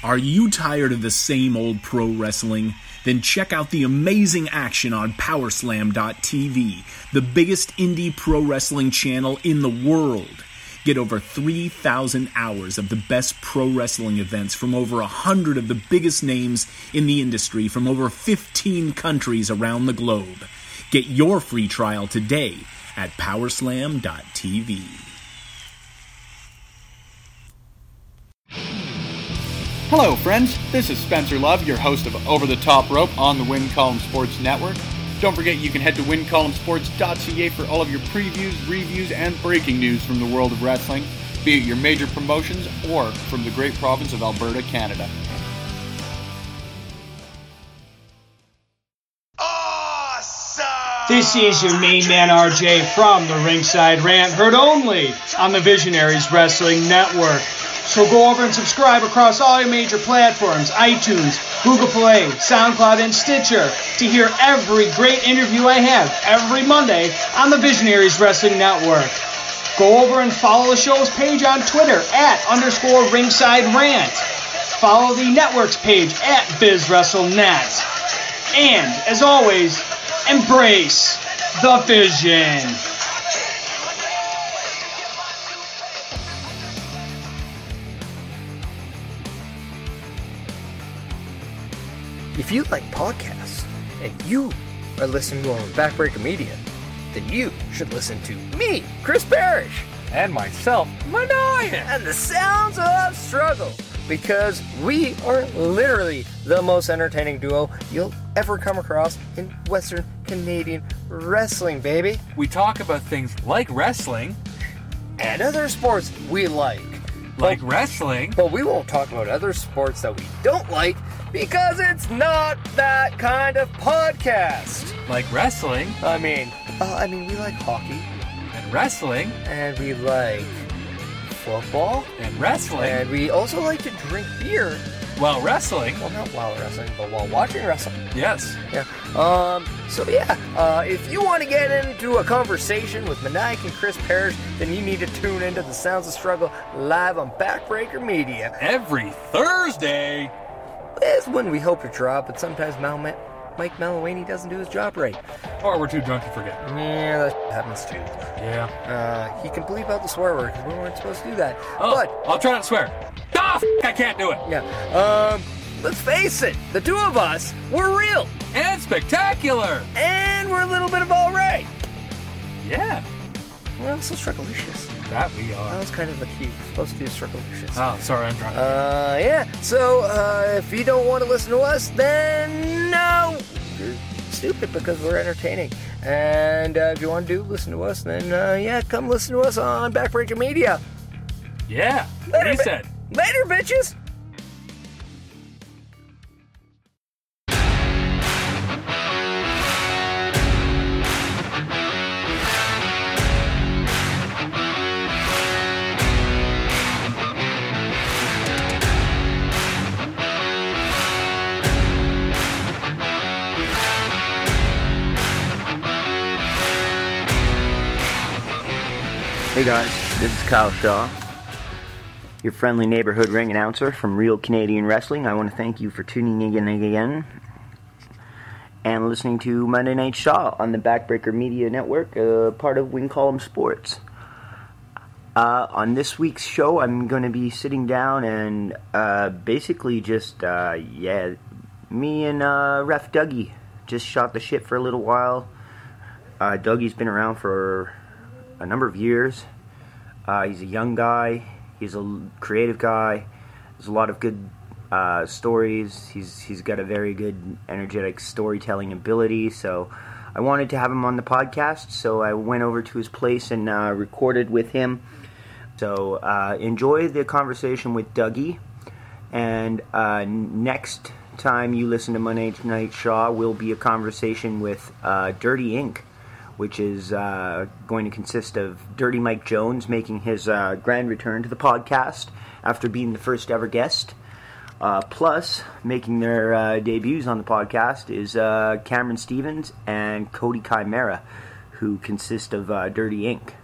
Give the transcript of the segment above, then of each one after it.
Are you tired of the same old pro wrestling? Then check out the amazing action on Powerslam.tv, the biggest indie pro wrestling channel in the world. Get over 3,000 hours of the best pro wrestling events from over 100 of the biggest names in the industry from over 15 countries around the globe. Get your free trial today at Powerslam.tv. Hello, friends. This is Spencer Love, your host of Over the Top Rope on the Win Column Sports Network. Don't forget you can head to wincolumnsports.ca for all of your previews, reviews, and breaking news from the world of wrestling, be it your major promotions or from the great province of Alberta, Canada. Awesome! This is your main man RJ from the Ringside Rant, heard only on the Visionaries Wrestling Network. So go over and subscribe across all your major platforms, iTunes, Google Play, SoundCloud, and Stitcher to hear every great interview I have every Monday on the Visionaries Wrestling Network. Go over and follow the show's page on Twitter @_Ringside Rant. Follow the network's page @VizWrestleNet. And, as always, embrace the vision. If you like podcasts and you are listening to them on Backbreaker Media, then you should listen to me, Chris Parrish, and myself, Manoyan, and the Sounds of Struggle, because we are literally the most entertaining duo you'll ever come across in Western Canadian wrestling, baby. We talk about things like wrestling and other sports we like. Wrestling. But we won't talk about other sports that we don't like, because it's not that kind of podcast. Like wrestling. I mean, we like hockey. And wrestling. And we like football. And wrestling. And we also like to drink beer. While wrestling. Well, not while wrestling, but while watching wrestling. Yes. Yeah. If you want to get into a conversation with Maniac and Chris Parrish, then you need to tune into the Sounds of Struggle live on Backbreaker Media. Every Thursday. It's when we hope to drop, but sometimes Mike Malawany doesn't do his job right. Or we're too drunk to forget. Yeah, that happens too. Yeah. He can bleep out the swear word, because we weren't supposed to do that. Oh, but I'll try not to swear. I can't do it. Yeah. Let's face it, the two of us, we're real. And spectacular. And we're a little bit of all right. Yeah. We're also Strugglicious. That we are. That was kind of the key. We're supposed to do Strugglicious. Oh, sorry, I'm drunk. Yeah. So, if you don't want to listen to us, then no. You're stupid, because we're entertaining. And if you want to listen to us, then come listen to us on Backbreaker Media. Yeah. Later, he said. Later, bitches. Hey guys, this is Kyle Shaw, your friendly neighborhood ring announcer from Real Canadian Wrestling. I want to thank you for tuning in again and listening to Monday Night Shaw on the Backbreaker Media Network, part of Win Column Sports. On this week's show, I'm going to be sitting down and basically just, me and Ref Dougie just shot the shit for a little while. Dougie's been around for a number of years. He's a young guy. He's a creative guy. There's a lot of good stories. He's got a very good, energetic storytelling ability. So I wanted to have him on the podcast. So I went over to his place and recorded with him. So enjoy the conversation with Dougie. And next time you listen to Monday Night Shaw will be a conversation with Dirty Inc., which is going to consist of Dirty Mike Jones making his grand return to the podcast after being the first ever guest. Plus, making their debuts on the podcast is Cameron Stevens and Cody Chimera, who consist of Dirty Inc.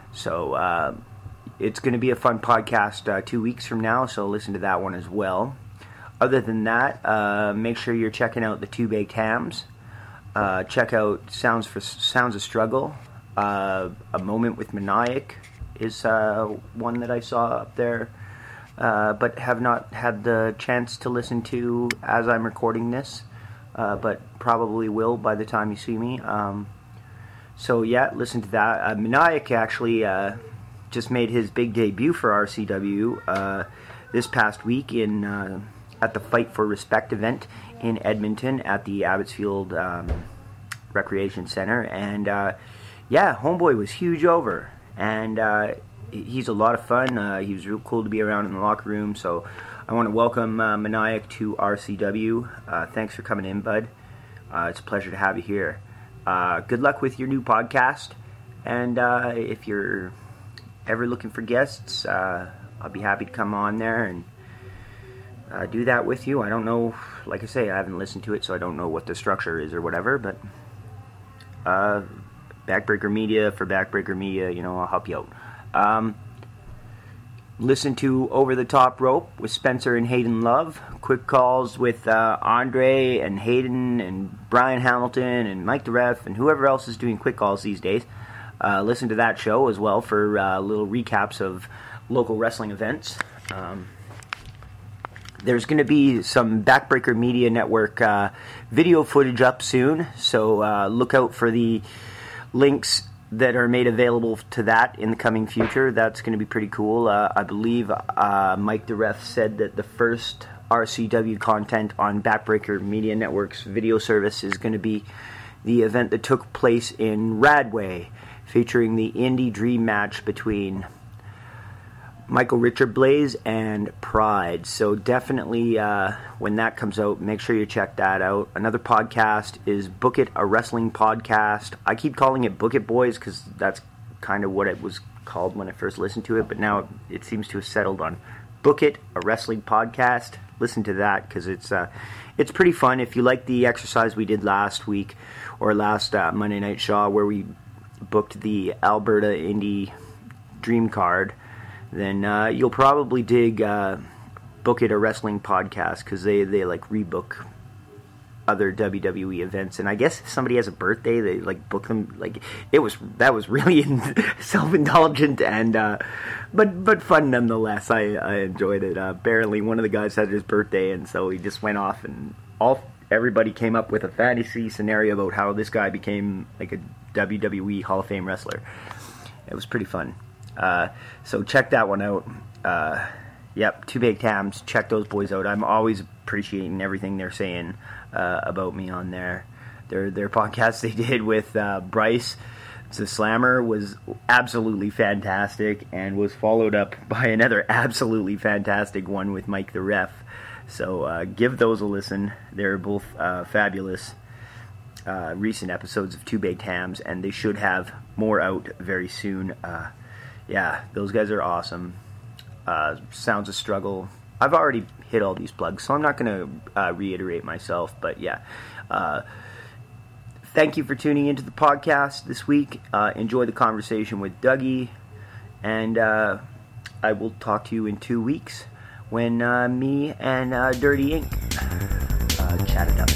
So it's going to be a fun podcast 2 weeks from now, so listen to that one as well. other than that, make sure you're checking out the Two Baked Hams. Check out Sounds of Struggle. A Moment with Maniac is one that I saw up there, but have not had the chance to listen to as I'm recording this, but probably will by the time you see me. So yeah, listen to that. Maniac actually just made his big debut for RCW this past week at the Fight for Respect event in Edmonton at the Abbotsfield Recreation Center, and yeah, homeboy was huge over, and he's a lot of fun. He was real cool to be around in the locker room, so I want to welcome Maniac to RCW. Thanks for coming in, bud. It's a pleasure to have you here. Good luck with your new podcast, and if you're ever looking for guests, I'll be happy to come on there and do that with you. I don't know, like I say, I haven't listened to it, so I don't know what the structure is or whatever, but Backbreaker Media, I'll help you out. Listen to Over the Top Rope with Spencer and Hayden Love. Quick calls with Andre and Hayden and Brian Hamilton and Mike the Ref and whoever else is doing quick calls these days. Listen to that show as well for little recaps of local wrestling events. There's going to be some Backbreaker Media Network video footage up soon, so look out for the links that are made available to that in the coming future. That's going to be pretty cool. I believe Mike the Ref said that the first RCW content on Backbreaker Media Network's video service is going to be the event that took place in Radway, featuring the Indie Dream match between Michael Richard Blaze and Pride. So definitely when that comes out, make sure you check that out. Another podcast is Book It, a Wrestling Podcast. I keep calling it Book It Boys because that's kind of what it was called when I first listened to it, but now it seems to have settled on Book It, a Wrestling Podcast. Listen to that because it's pretty fun. If you like the exercise we did last week or last Monday Night Shaw where we booked the Alberta Indie Dream Card, then you'll probably dig Book It, a Wrestling Podcast, because they like rebook other WWE events, and I guess if somebody has a birthday, they like book them. Like that was really self-indulgent and but fun nonetheless. I enjoyed it. Apparently, one of the guys had his birthday, and so he just went off, and everybody came up with a fantasy scenario about how this guy became like a WWE Hall of Fame wrestler. It was pretty fun. So check that one out. Yep, Two Baked Hams. Check those boys out. I'm always appreciating everything they're saying about me on there. Their podcast they did with Bryce the Slammer was absolutely fantastic, and was followed up by another absolutely fantastic one with Mike the Ref. So give those a listen. They're both fabulous recent episodes of Two Baked Hams, and they should have more out very soon. Yeah, those guys are awesome. Sounds of Struggle. I've already hit all these plugs, so I'm not going to reiterate myself, but yeah. Thank you for tuning into the podcast this week. Enjoy the conversation with Dougie, and I will talk to you in 2 weeks when me and Dirty Ink chat it up.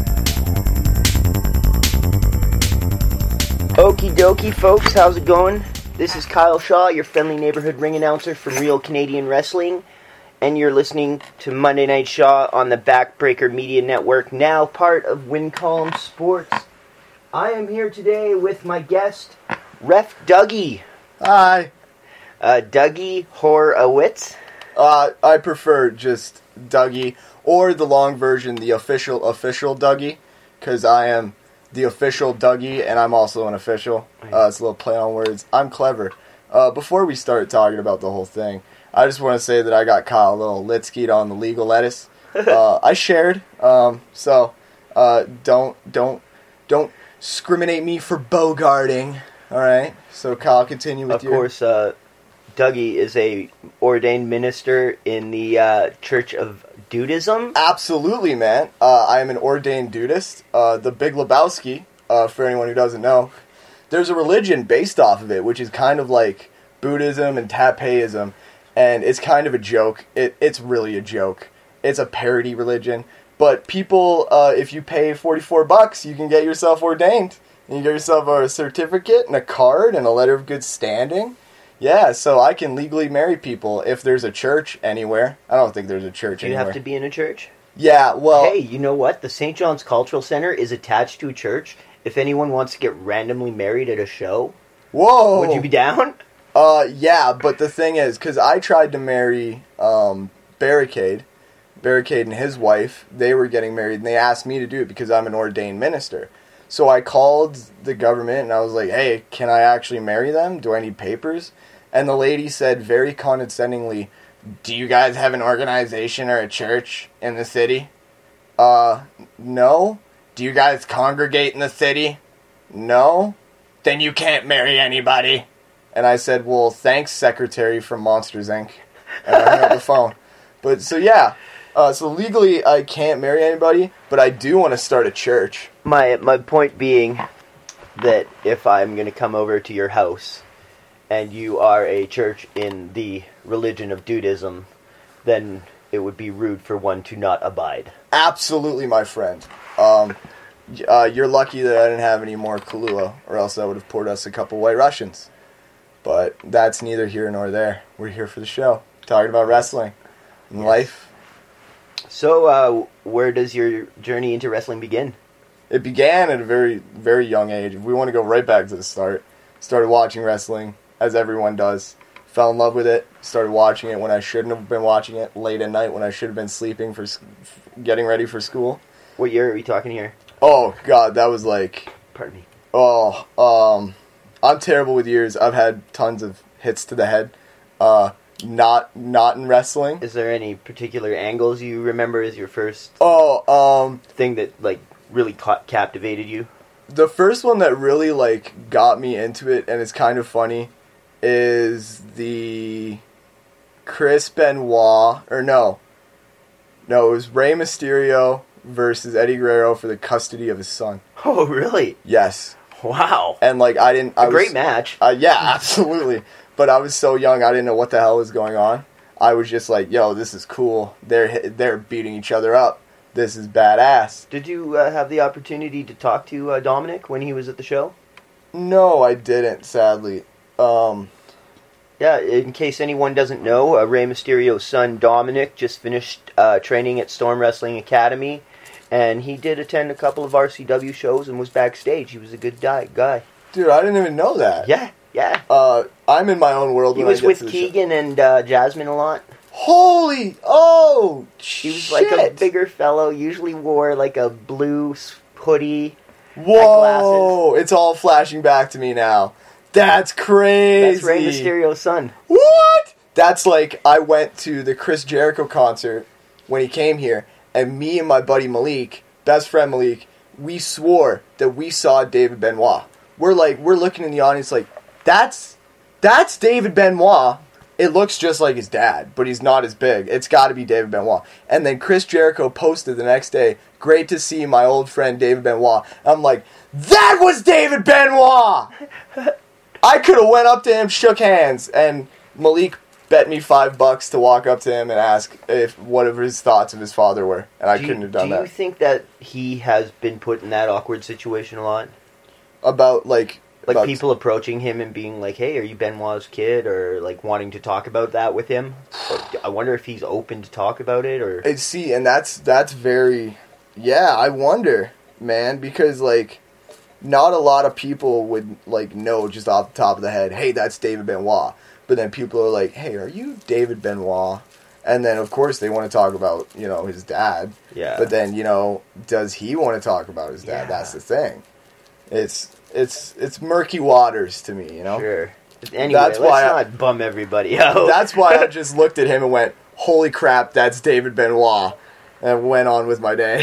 Okie dokie, folks, how's it going? This is Kyle Shaw, your friendly neighborhood ring announcer from Real Canadian Wrestling, and you're listening to Monday Night Shaw on the Backbreaker Media Network, now part of Wincalm Sports. I am here today with my guest, Ref Dougie. Hi. Dougie Horowitz. I prefer just Dougie, or the long version, the official Dougie, because I am the official Dougie, and I'm also an official. It's a little play on words. I'm clever. Before we start talking about the whole thing, I just want to say that I got Kyle a little litskied on the legal lettuce. I shared, so don't discriminate me for bogarting. All right. So Kyle, continue with your. Of course, Dougie is a ordained minister in the Church of Dudism. Absolutely, man. I am an ordained Dudist. The Big Lebowski, for anyone who doesn't know, there's a religion based off of it, which is kind of like Buddhism and Taoism, and it's kind of a joke. It's really a joke. It's a parody religion. But people, if you pay $44, you can get yourself ordained. And you get yourself a certificate and a card and a letter of good standing. Yeah, so I can legally marry people if there's a church anywhere. I don't think there's a church Do you anywhere. have to be in a church? Yeah, well... Hey, you know what? The St. John's Cultural Center is attached to a church. If anyone wants to get randomly married at a show, Whoa! would you be down? Yeah, but the thing is, because I tried to marry Barricade and his wife, they were getting married, and they asked me to do it because I'm an ordained minister. So I called the government, and I was like, hey, can I actually marry them? Do I need papers? And the lady said very condescendingly, do you guys have an organization or a church in the city? No. Do you guys congregate in the city? No. Then you can't marry anybody. And I said, well, thanks, secretary from Monsters, Inc. And I hung up the phone. But, so yeah. So legally, I can't marry anybody, but I do want to start a church. My point being that if I'm going to come over to your house and you are a church in the religion of Dudism, then it would be rude for one to not abide. Absolutely, my friend. You're lucky that I didn't have any more Kahlua, or else I would have poured us a couple White Russians. But that's neither here nor there. We're here for the show, talking about wrestling and life. So, where does your journey into wrestling begin? It began at a very, very young age. If we want to go right back to the start, started watching wrestling, as everyone does. Fell in love with it. Started watching it when I shouldn't have been watching it. Late at night when I should have been sleeping for getting ready for school. What year are we talking here? Oh, God, that was like... Pardon me. I'm terrible with years. I've had tons of hits to the head. Not in wrestling. Is there any particular angles you remember as your first thing that like really captivated you? The first one that really like got me into it, and it's kind of funny, is the Chris Benoit, or no, it was Rey Mysterio versus Eddie Guerrero for the custody of his son. Oh, really? Yes. Wow. And like great match. Yeah, absolutely. But I was so young, I didn't know what the hell was going on. I was just like, yo, this is cool. They're beating each other up. This is badass. Did you have the opportunity to talk to Dominic when he was at the show? No, I didn't, sadly. Yeah, in case anyone doesn't know, Rey Mysterio's son Dominic just finished training at Storm Wrestling Academy, and he did attend a couple of RCW shows and was backstage. He was a good guy. Dude, I didn't even know that. Yeah. I'm in my own world. He was with Keegan and Jasmine a lot. He was like a bigger fellow, usually wore like a blue hoodie. Whoa, it's all flashing back to me now. That's crazy. That's Rey Mysterio's son. What? That's like, I went to the Chris Jericho concert when he came here, and me and my buddy Malik, best friend Malik, we swore that we saw David Benoit. We're looking in the audience like, that's David Benoit. It looks just like his dad, but he's not as big. It's got to be David Benoit. And then Chris Jericho posted the next day, great to see my old friend David Benoit. I'm like, that was David Benoit! I could have went up to him, shook hands, and Malik bet me $5 to walk up to him and ask what his thoughts of his father were. And I couldn't have done that. Do you think that he has been put in that awkward situation a lot? About people approaching him and being like, hey, are you Benoit's kid? Or like wanting to talk about that with him? I wonder if he's open to talk about it. Or see, and that's very... Yeah, I wonder, man, because like not a lot of people would like know just off the top of the head, hey, that's David Benoit. But then people are like, hey, are you David Benoit? And then, of course, they want to talk about, his dad. Yeah. But then, does he want to talk about his dad? Yeah. That's the thing. It's murky waters to me, Sure. Anyway, let's not bum everybody out. That's why I just looked at him and went, holy crap, that's David Benoit. And went on with my day.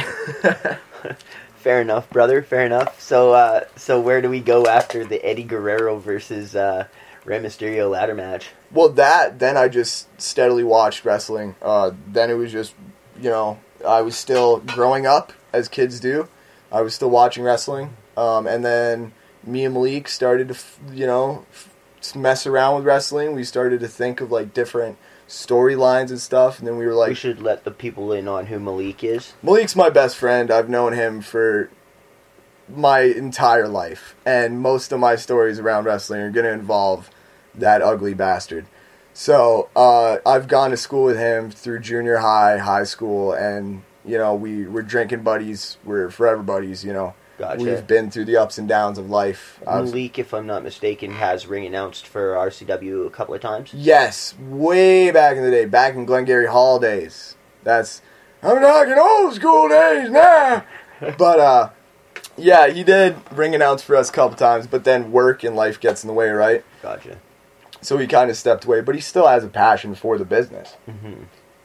Fair enough, brother. Fair enough. So where do we go after the Eddie Guerrero versus Rey Mysterio ladder match? Well, then I just steadily watched wrestling. Then it was just, I was still growing up, as kids do. I was still watching wrestling. And then me and Malik started to, mess around with wrestling. We started to think of, like, different storylines and stuff. And then we were like, We should let the people in on who Malik is. Malik's my best friend. I've known him for my entire life, and most of my stories around wrestling are going to involve that ugly bastard. So I've gone to school with him through junior high, high school, and we're drinking buddies. We're forever buddies. Gotcha. We've been through the ups and downs of life. Malik, if I'm not mistaken, has ring announced for RCW a couple of times. Yes, way back in the day, back in Glengarry Hall days. I'm talking old school days now. But yeah, he did ring announce for us a couple times, but then work and life gets in the way, right? Gotcha. So he kind of stepped away, but he still has a passion for the business. Mm-hmm.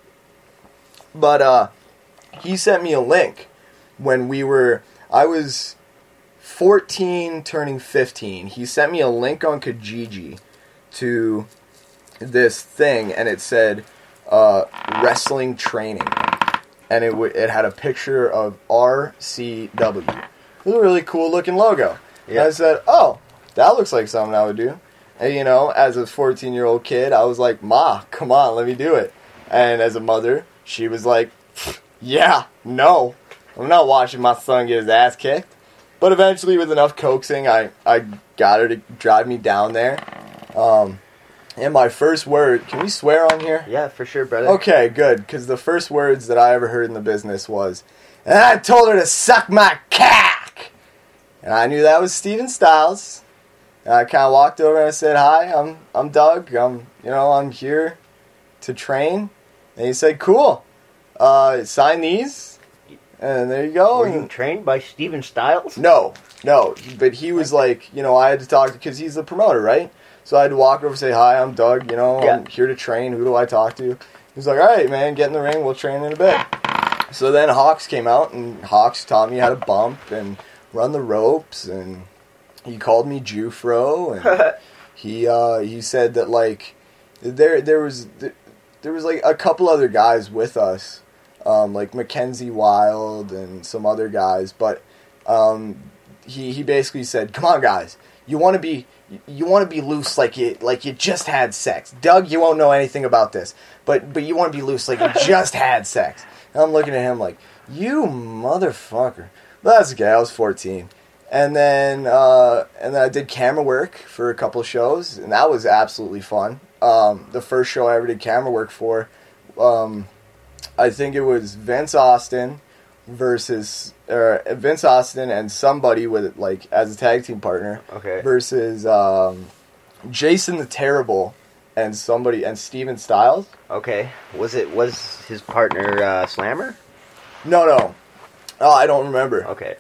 But he sent me a link when I was 14 turning 15. He sent me a link on Kijiji to this thing, and it said wrestling training. And it had a picture of RCW. It was a really cool looking logo. Yeah. And I said, oh, that looks like something I would do. And, as a 14-year-old kid, I was like, Ma, come on, let me do it. And as a mother, she was like, yeah, no, I'm not watching my son get his ass kicked. But eventually, with enough coaxing, I got her to drive me down there. And my first word, can we swear on here? Yeah, for sure, brother. Okay, good, because the first words that I ever heard in the business was, and I told her to suck my cock. And I knew that was Steven Styles. And I kind of walked over and I said, hi, I'm Doug. I'm here to train. And he said, cool. Sign these. And there you go. Were you trained by Steven Styles? No. But he was like, I had to talk because he's the promoter, right? So I had to walk over and say, hi, I'm Doug. I'm here to train. Who do I talk to? He was like, all right, man, get in the ring. We'll train in a bit. So then Hawks came out, and Hawks taught me how to bump and run the ropes, and he called me Jufro, and he said that like there was like a couple other guys with us, like Mackenzie Wild and some other guys, but he basically said, come on guys, you want to be loose like you just had sex. Doug, you won't know anything about this, but you want to be loose like you just had sex. And I'm looking at him like, you motherfucker. But that's okay, I was 14. And then I did camera work for a couple shows, and that was absolutely fun. The first show I ever did camera work for, I think it was Vince Austin and somebody with like as a tag team partner. Okay. Versus Jason the Terrible and Steven Styles. Okay. Was his partner Slammer? No. Oh, I don't remember. Okay.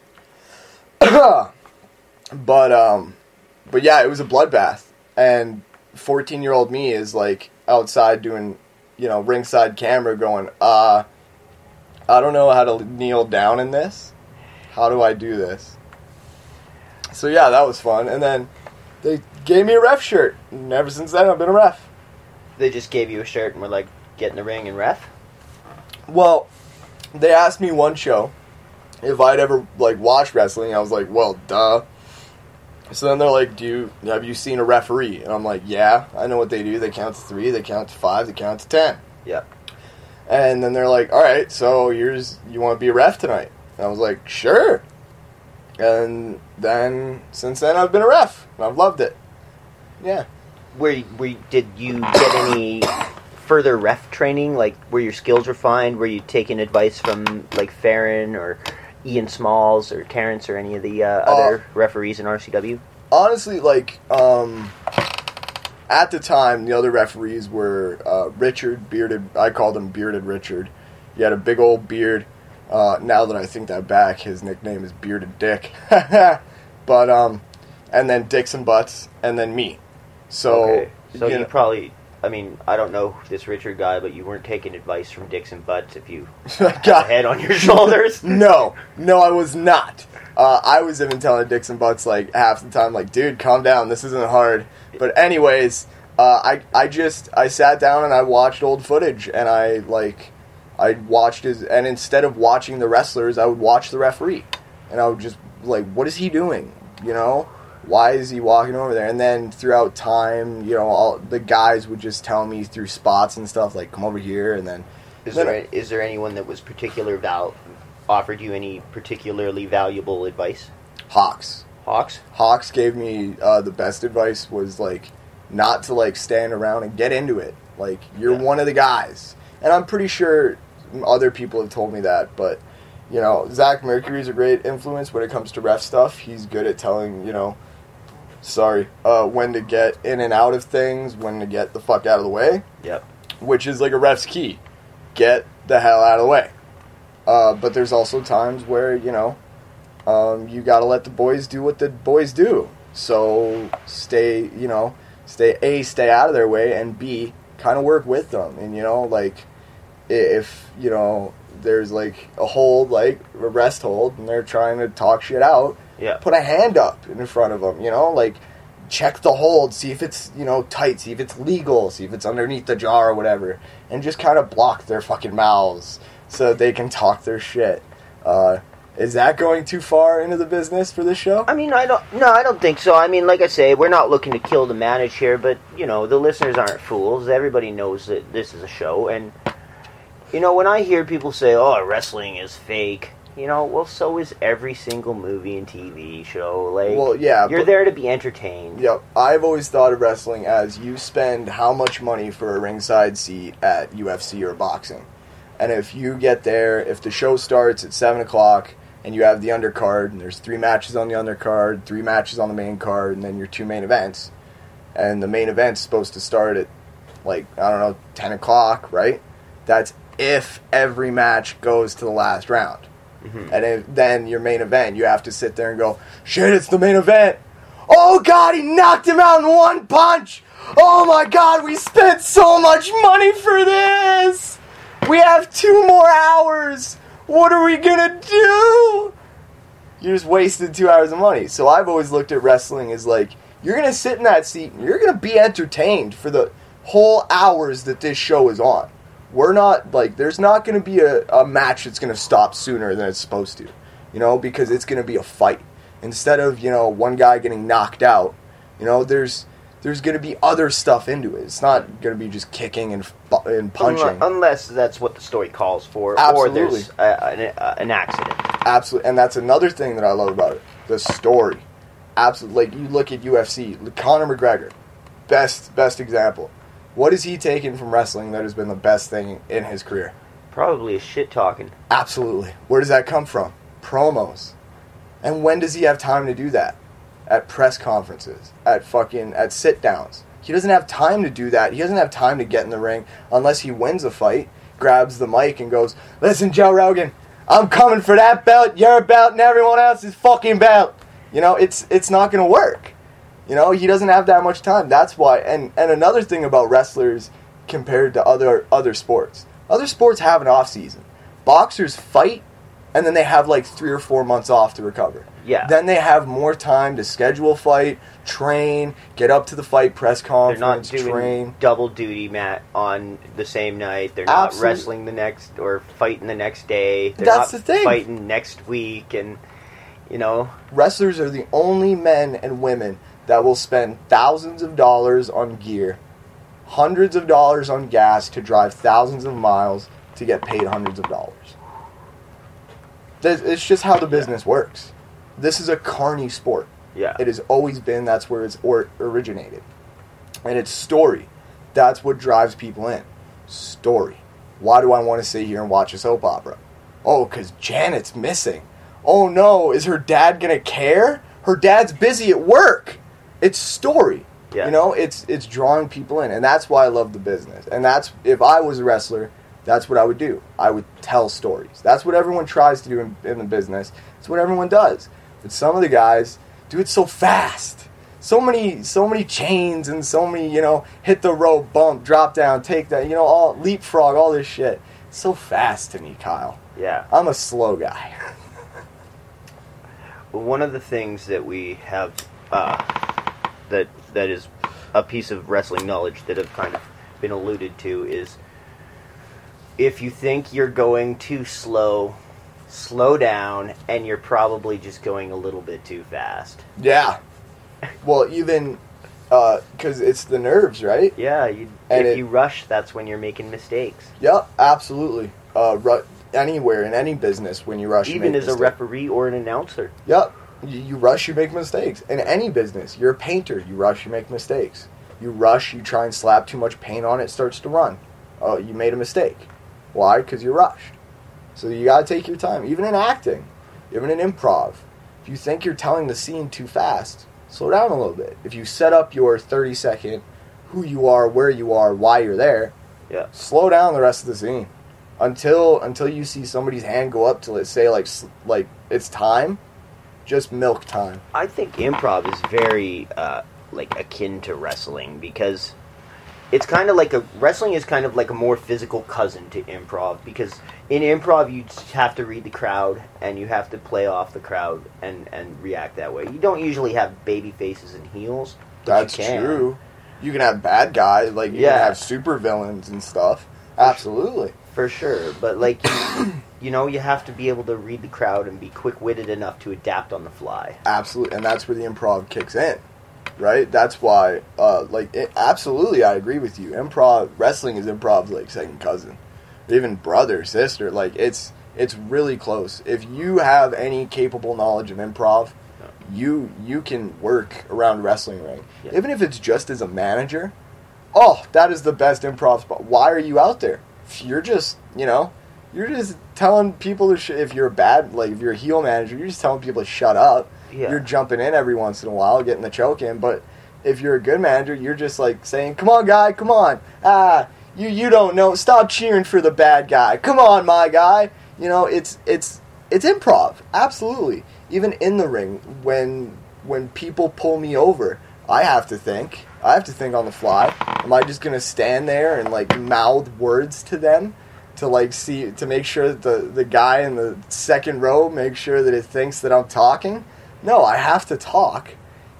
But yeah, it was a bloodbath, and 14-year-old me is like outside doing, ringside camera going, I don't know how to kneel down in this. How do I do this? So yeah, that was fun, and then they gave me a ref shirt, and ever since then I've been a ref. They just gave you a shirt and were like, get in the ring and ref? Well, they asked me one show if I'd ever like watched wrestling. I was like, well, duh. So then they're like, have you seen a referee? And I'm like, yeah, I know what they do. They count to 3, they count to 5, they count to 10. Yeah. And then they're like, all right, so you want to be a ref tonight? And I was like, sure. And then since then I've been a ref, and I've loved it. Yeah. Did you get any further ref training? Like, where your skills refined? Were you taking advice from like Farron or Ian Smalls or Terrence or any of the other referees in RCW? Honestly, like, at the time, the other referees were Richard, bearded. I called him Bearded Richard. He had a big old beard. Now that I think that back, his nickname is Bearded Dick. But, and then Dixon Butts, and then me. So, okay. So you probably... I mean, I don't know this Richard guy, but you weren't taking advice from Dixon Butts if you had a head on your shoulders. No, I was not. I was even telling Dixon Butts like half the time, like, dude, calm down, this isn't hard. But anyways, I sat down and I watched old footage, and I watched and instead of watching the wrestlers, I would watch the referee, and I would just like, what is he doing? why is he walking over there? And then throughout time, you know, all the guys would just tell me through spots and stuff, like, come over here, and then... Is there anyone that was offered you any particularly valuable advice? Hawks. Hawks? Hawks gave me the best advice was, like, not to, like, stand around and get into it. Like, you're one of the guys. And I'm pretty sure other people have told me that, but, you know, Zach Mercury's a great influence when it comes to ref stuff. He's good at telling, you know, when to get in and out of things, when to get the fuck out of the way. Yep. Which is like a ref's key. Get the hell out of the way. But there's also times where, you know, you gotta let the boys do what the boys do. So stay out of their way, and B, kind of work with them. And, you know, like, if, you know, there's, like, a hold, like, a rest hold, and they're trying to talk shit out, put a hand up in front of them, you know, like, check the hold, see if it's, you know, tight, see if it's legal, see if it's underneath the jar or whatever, and just kind of block their fucking mouths so that they can talk their shit. Is that going too far into the business for this show? I mean, I don't think so. I mean, like I say, we're not looking to kill the manage here, but, you know, the listeners aren't fools. Everybody knows that this is a show, and, you know, when I hear people say, oh, wrestling is fake, you know, well, so is every single movie and TV show. Like, well, yeah, you're there to be entertained. Yep. I've always thought of wrestling as you spend how much money for a ringside seat at UFC or boxing. And if you get there, if the show starts at 7 o'clock and you have the undercard, and there's 3 matches on the undercard, 3 matches on the main card, and then your 2 main events, and the main event's supposed to start at, like, I don't know, 10 o'clock, right? That's if every match goes to the last round. Mm-hmm. And then your main event, you have to sit there and go, shit, it's the main event. Oh, God, he knocked him out in one punch. Oh, my God, we spent so much money for this. We have 2 more hours. What are we going to do? You just wasted 2 hours of money. So I've always looked at wrestling as like, you're going to sit in that seat and you're going to be entertained for the whole hours that this show is on. We're not, like, there's not going to be a match that's going to stop sooner than it's supposed to, you know, because it's going to be a fight. Instead of, you know, one guy getting knocked out, you know, there's going to be other stuff into it. It's not going to be just kicking and punching. Unless that's what the story calls for. Absolutely. Or there's an accident. Absolutely. And that's another thing that I love about it. The story. Absolutely. Like, you look at UFC, Conor McGregor, best example. What has he taken from wrestling that has been the best thing in his career? Probably a shit talking. Absolutely. Where does that come from? Promos. And when does he have time to do that? At press conferences, at sit downs. He doesn't have time to do that. He doesn't have time to get in the ring unless he wins a fight, grabs the mic and goes, listen, Joe Rogan, I'm coming for that belt, your belt, and everyone else's fucking belt. You know, it's not going to work. You know, he doesn't have that much time. That's why. And another thing about wrestlers compared to other sports. Other sports have an off season. Boxers fight, and then they have like 3 or 4 months off to recover. Yeah. Then they have more time to schedule a fight, train, get up to the fight press conference, They're not doing train. double duty, Matt, on the same night. They're not wrestling the next or fighting the next day. They're That's not the thing. Fighting next week, and you know, wrestlers are the only men and women that will spend thousands of dollars on gear, hundreds of dollars on gas to drive thousands of miles to get paid hundreds of dollars. It's just how the business works. This is a carny sport. Yeah. It has always been. That's where it's originated. And it's story. That's what drives people in. Story. Why do I want to sit here and watch a soap opera? Oh, because Janet's missing. Oh no, is her dad going to care? Her dad's busy at work. It's story. Yeah. You know, it's drawing people in. And that's why I love the business. And that's, if I was a wrestler, that's what I would do. I would tell stories. That's what everyone tries to do in the business. It's what everyone does. But some of the guys do it so fast. So many chains and so many, you know, hit the rope, bump, drop down, take that, you know, all leapfrog, all this shit. It's so fast to me, Kyle. Yeah. I'm a slow guy. One of the things that we have that is a piece of wrestling knowledge that have kind of been alluded to is if you think you're going too slow down, and you're probably just going a little bit too fast. Yeah. Well, even because it's the nerves, right? Yeah, And if you rush, that's when you're making mistakes. Yep, absolutely. Anywhere in any business, when you rush, you Even make as a mistakes. referee or an announcer. Yep, you rush, you make mistakes. In any business, you're a painter. You rush, you make mistakes. You rush, you try and slap too much paint on it, it starts to run. Oh, you made a mistake. Why? Because you rushed. So you gotta take your time. Even in acting, even in improv, if you think you're telling the scene too fast, slow down a little bit. If you set up your 30-second, who you are, where you are, why you're there, Yeah. slow down the rest of the scene until you see somebody's hand go up to, let's say, like it's time. Just milk time. I think improv is very akin to wrestling because it's kind of like wrestling is kind of like a more physical cousin to improv, because in improv you just have to read the crowd and you have to play off the crowd and react that way. You don't usually have baby faces and heels. But That's you can. true. You can have bad guys, like you Yeah. can have super villains and stuff. Absolutely. For sure, but you know, you have to be able to read the crowd and be quick-witted enough to adapt on the fly. Absolutely, and that's where the improv kicks in, right? That's why, absolutely, I agree with you. Wrestling is improv's like second cousin, even brother, sister. Like it's really close. If you have any capable knowledge of improv, you can work around a wrestling ring, Yeah. even if it's just as a manager. Oh, that is the best improv spot. Why are you out there? If you're just, you're just telling people to if you're if you're a heel manager, you're just telling people to shut up. Yeah. You're jumping in every once in a while, getting the choke in, but if you're a good manager, you're just like saying, "Come on, guy, come on. You don't know. Stop cheering for the bad guy. Come on, my guy." It's improv. Absolutely. Even in the ring, when people pull me over, I have to think on the fly. Am I just gonna stand there and mouth words to them to make sure that the guy in the second row makes sure that it thinks that I'm talking? No, I have to talk.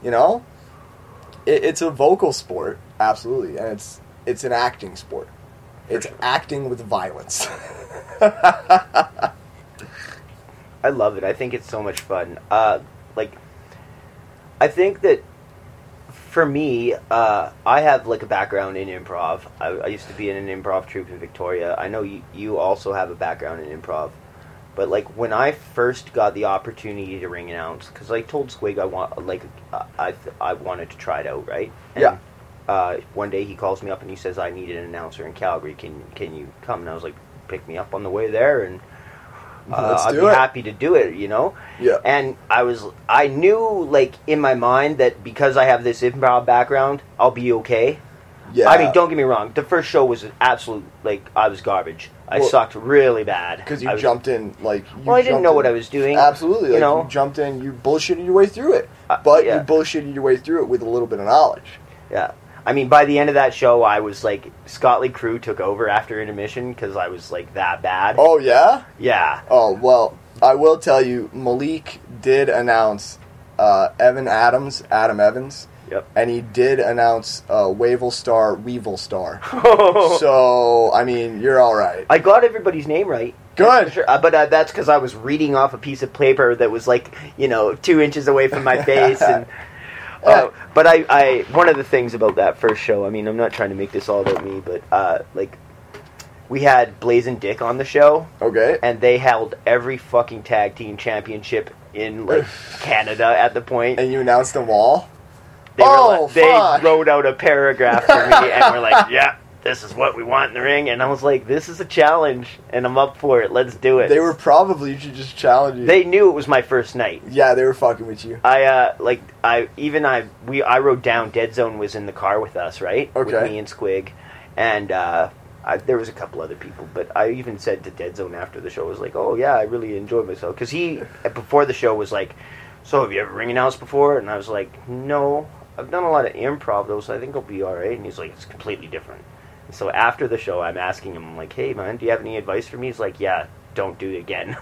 It's a vocal sport, absolutely, and it's an acting sport. It's acting with violence. I love it. I think it's so much fun. I think that for me, I have a background in improv. I used to be in an improv troupe in Victoria. I know you also have a background in improv. But when I first got the opportunity to ring announce, because I told Squig I wanted to try it out, right? And, Yeah. One day he calls me up and he says, "I need an announcer in Calgary. Can you come?" And I was like, "Pick me up on the way there, and I'd be happy to do it." Yeah. And I knew in my mind that because I have this improv background, I'll be okay. Yeah. I mean, don't get me wrong. The first show was an absolute I was garbage. I sucked really bad because you jumped in I didn't know what I was doing. Absolutely, you jumped in, you bullshitted your way through it, but you bullshitted your way through it with a little bit of knowledge. Yeah, I mean, by the end of that show, I was Scott Lee Crew took over after intermission because I was that bad. Oh yeah, yeah. Oh well, I will tell you, Malik did announce Adam Evans. Yep. And he did announce Weevil Star. So, I mean, you're all right. I got everybody's name right. Good. Sure. But that's because I was reading off a piece of paper that was 2 inches away from my face. And but I one of the things about that first show, I mean, I'm not trying to make this all about me, but we had Blazin' Dick on the show. Okay. And they held every fucking tag team championship in Canada at the point. And you announced them all? They wrote out a paragraph for me and were like, "Yeah, this is what we want in the ring." And I was like, "This is a challenge, and I'm up for it. Let's do it." They were probably just challenge you. They knew it was my first night. Yeah, they were fucking with you. I wrote down Dead Zone was in the car with us, right? Okay. With me and Squig, and there was a couple other people, but I even said to Dead Zone after the show, I was like, "Oh yeah, I really enjoyed myself," because he before the show was like, "So have you ever ring announced before?" And I was like, "No. I've done a lot of improv, though, so I think I'll be all right." And he's like, "It's completely different." And so after the show, I'm asking him, I'm like, "Hey, man, do you have any advice for me?" He's like, "Yeah, don't do it again."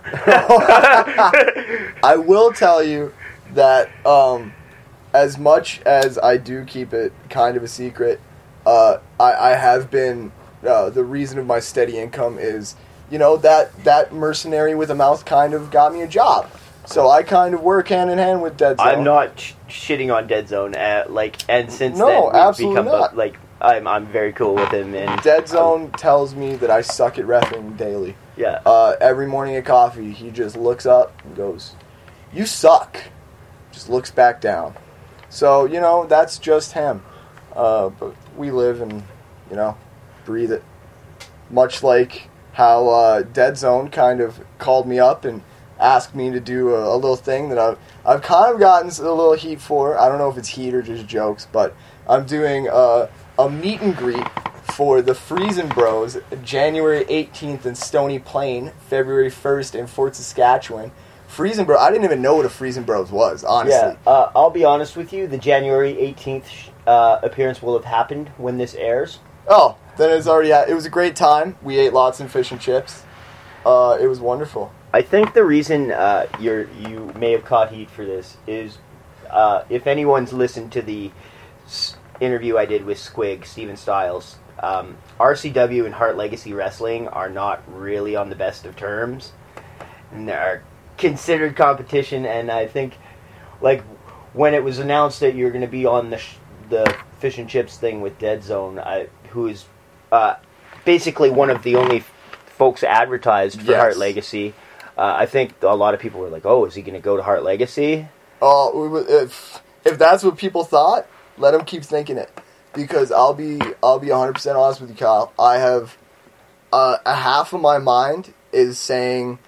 I will tell you that as much as I do keep it kind of a secret, I have been, the reason of my steady income is, that mercenary with a mouth kind of got me a job. So I kind of work hand in hand with Dead Zone. I'm not shitting on Dead Zone. And since No, then we've absolutely become not. I'm very cool with him. And Dead Zone tells me that I suck at wrestling daily. yeah, Every morning at coffee, he just looks up and goes, "You suck." Just looks back down. So, that's just him. But we live and, breathe it. Much like how Dead Zone kind of called me up and asked me to do a little thing that I've kind of gotten a little heat for. I don't know if it's heat or just jokes, but I'm doing a meet and greet for the Friesen Bros, January 18th in Stony Plain, February 1st in Fort Saskatchewan. Friesen Bros, I didn't even know what a Friesen Bros was, honestly. yeah. I'll be honest with you. The January 18th appearance will have happened when this airs. Oh, then it's already it was a great time. We ate lots of fish and chips. It was wonderful. I think the reason you may have caught heat for this is if anyone's listened to the interview I did with Squig, Steven Styles, RCW and Heart Legacy Wrestling are not really on the best of terms, and they're considered competition. And I think, like, when it was announced that you're going to be on the fish and chips thing with Dead Zone, who is basically one of the only folks advertised for Yes. Heart Legacy, I think a lot of people were like, "Oh, is he going to go to Heart Legacy?" Oh, if that's what people thought, let them keep thinking it. Because I'll be 100% honest with you, Kyle. I have a half of my mind is saying,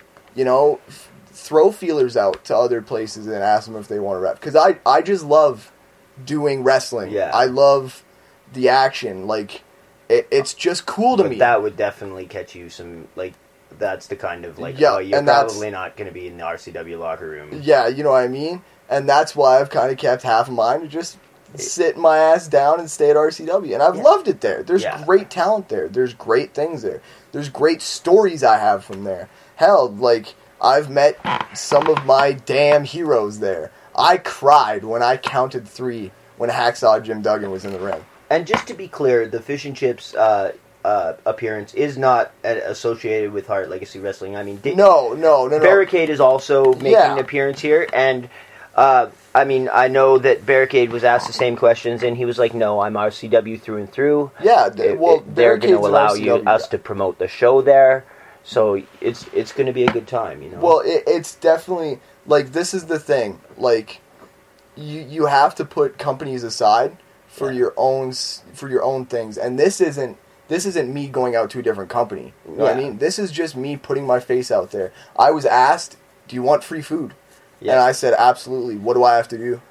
throw feelers out to other places and ask them if they want to rep. Because I just love doing wrestling. Yeah. I love the action. Like, it's just cool to But me. that would definitely catch you some, like, that's the kind of, like, Yeah, oh, you're and that's- probably not going to be in the RCW locker room. Yeah, you know what I mean? And that's why I've kind of kept half of mine to just sit my ass down and stay at RCW. And I've loved it there. There's great talent there. There's great things there. There's great stories I have from there. Hell, like, I've met some of my damn heroes there. I cried when I counted 3 when Hacksaw Jim Duggan was in the ring. And just to be clear, the Fish and Chips appearance is not associated with Heart Legacy Wrestling. I mean, No. Barricade is also making an appearance here, and I mean, I know that Barricade was asked the same questions, and he was like, "No, I'm RCW through and through." Yeah, they're Barricade's going to an allow RCW us guy. to promote the show there, so it's going to be a good time, Well, it's definitely, like, this is the thing. Like, you have to put companies aside for your own things, and this isn't me going out to a different company. You know what I mean? This is just me putting my face out there. I was asked, "Do you want free food?" Yeah. And I said, "Absolutely. What do I have to do?"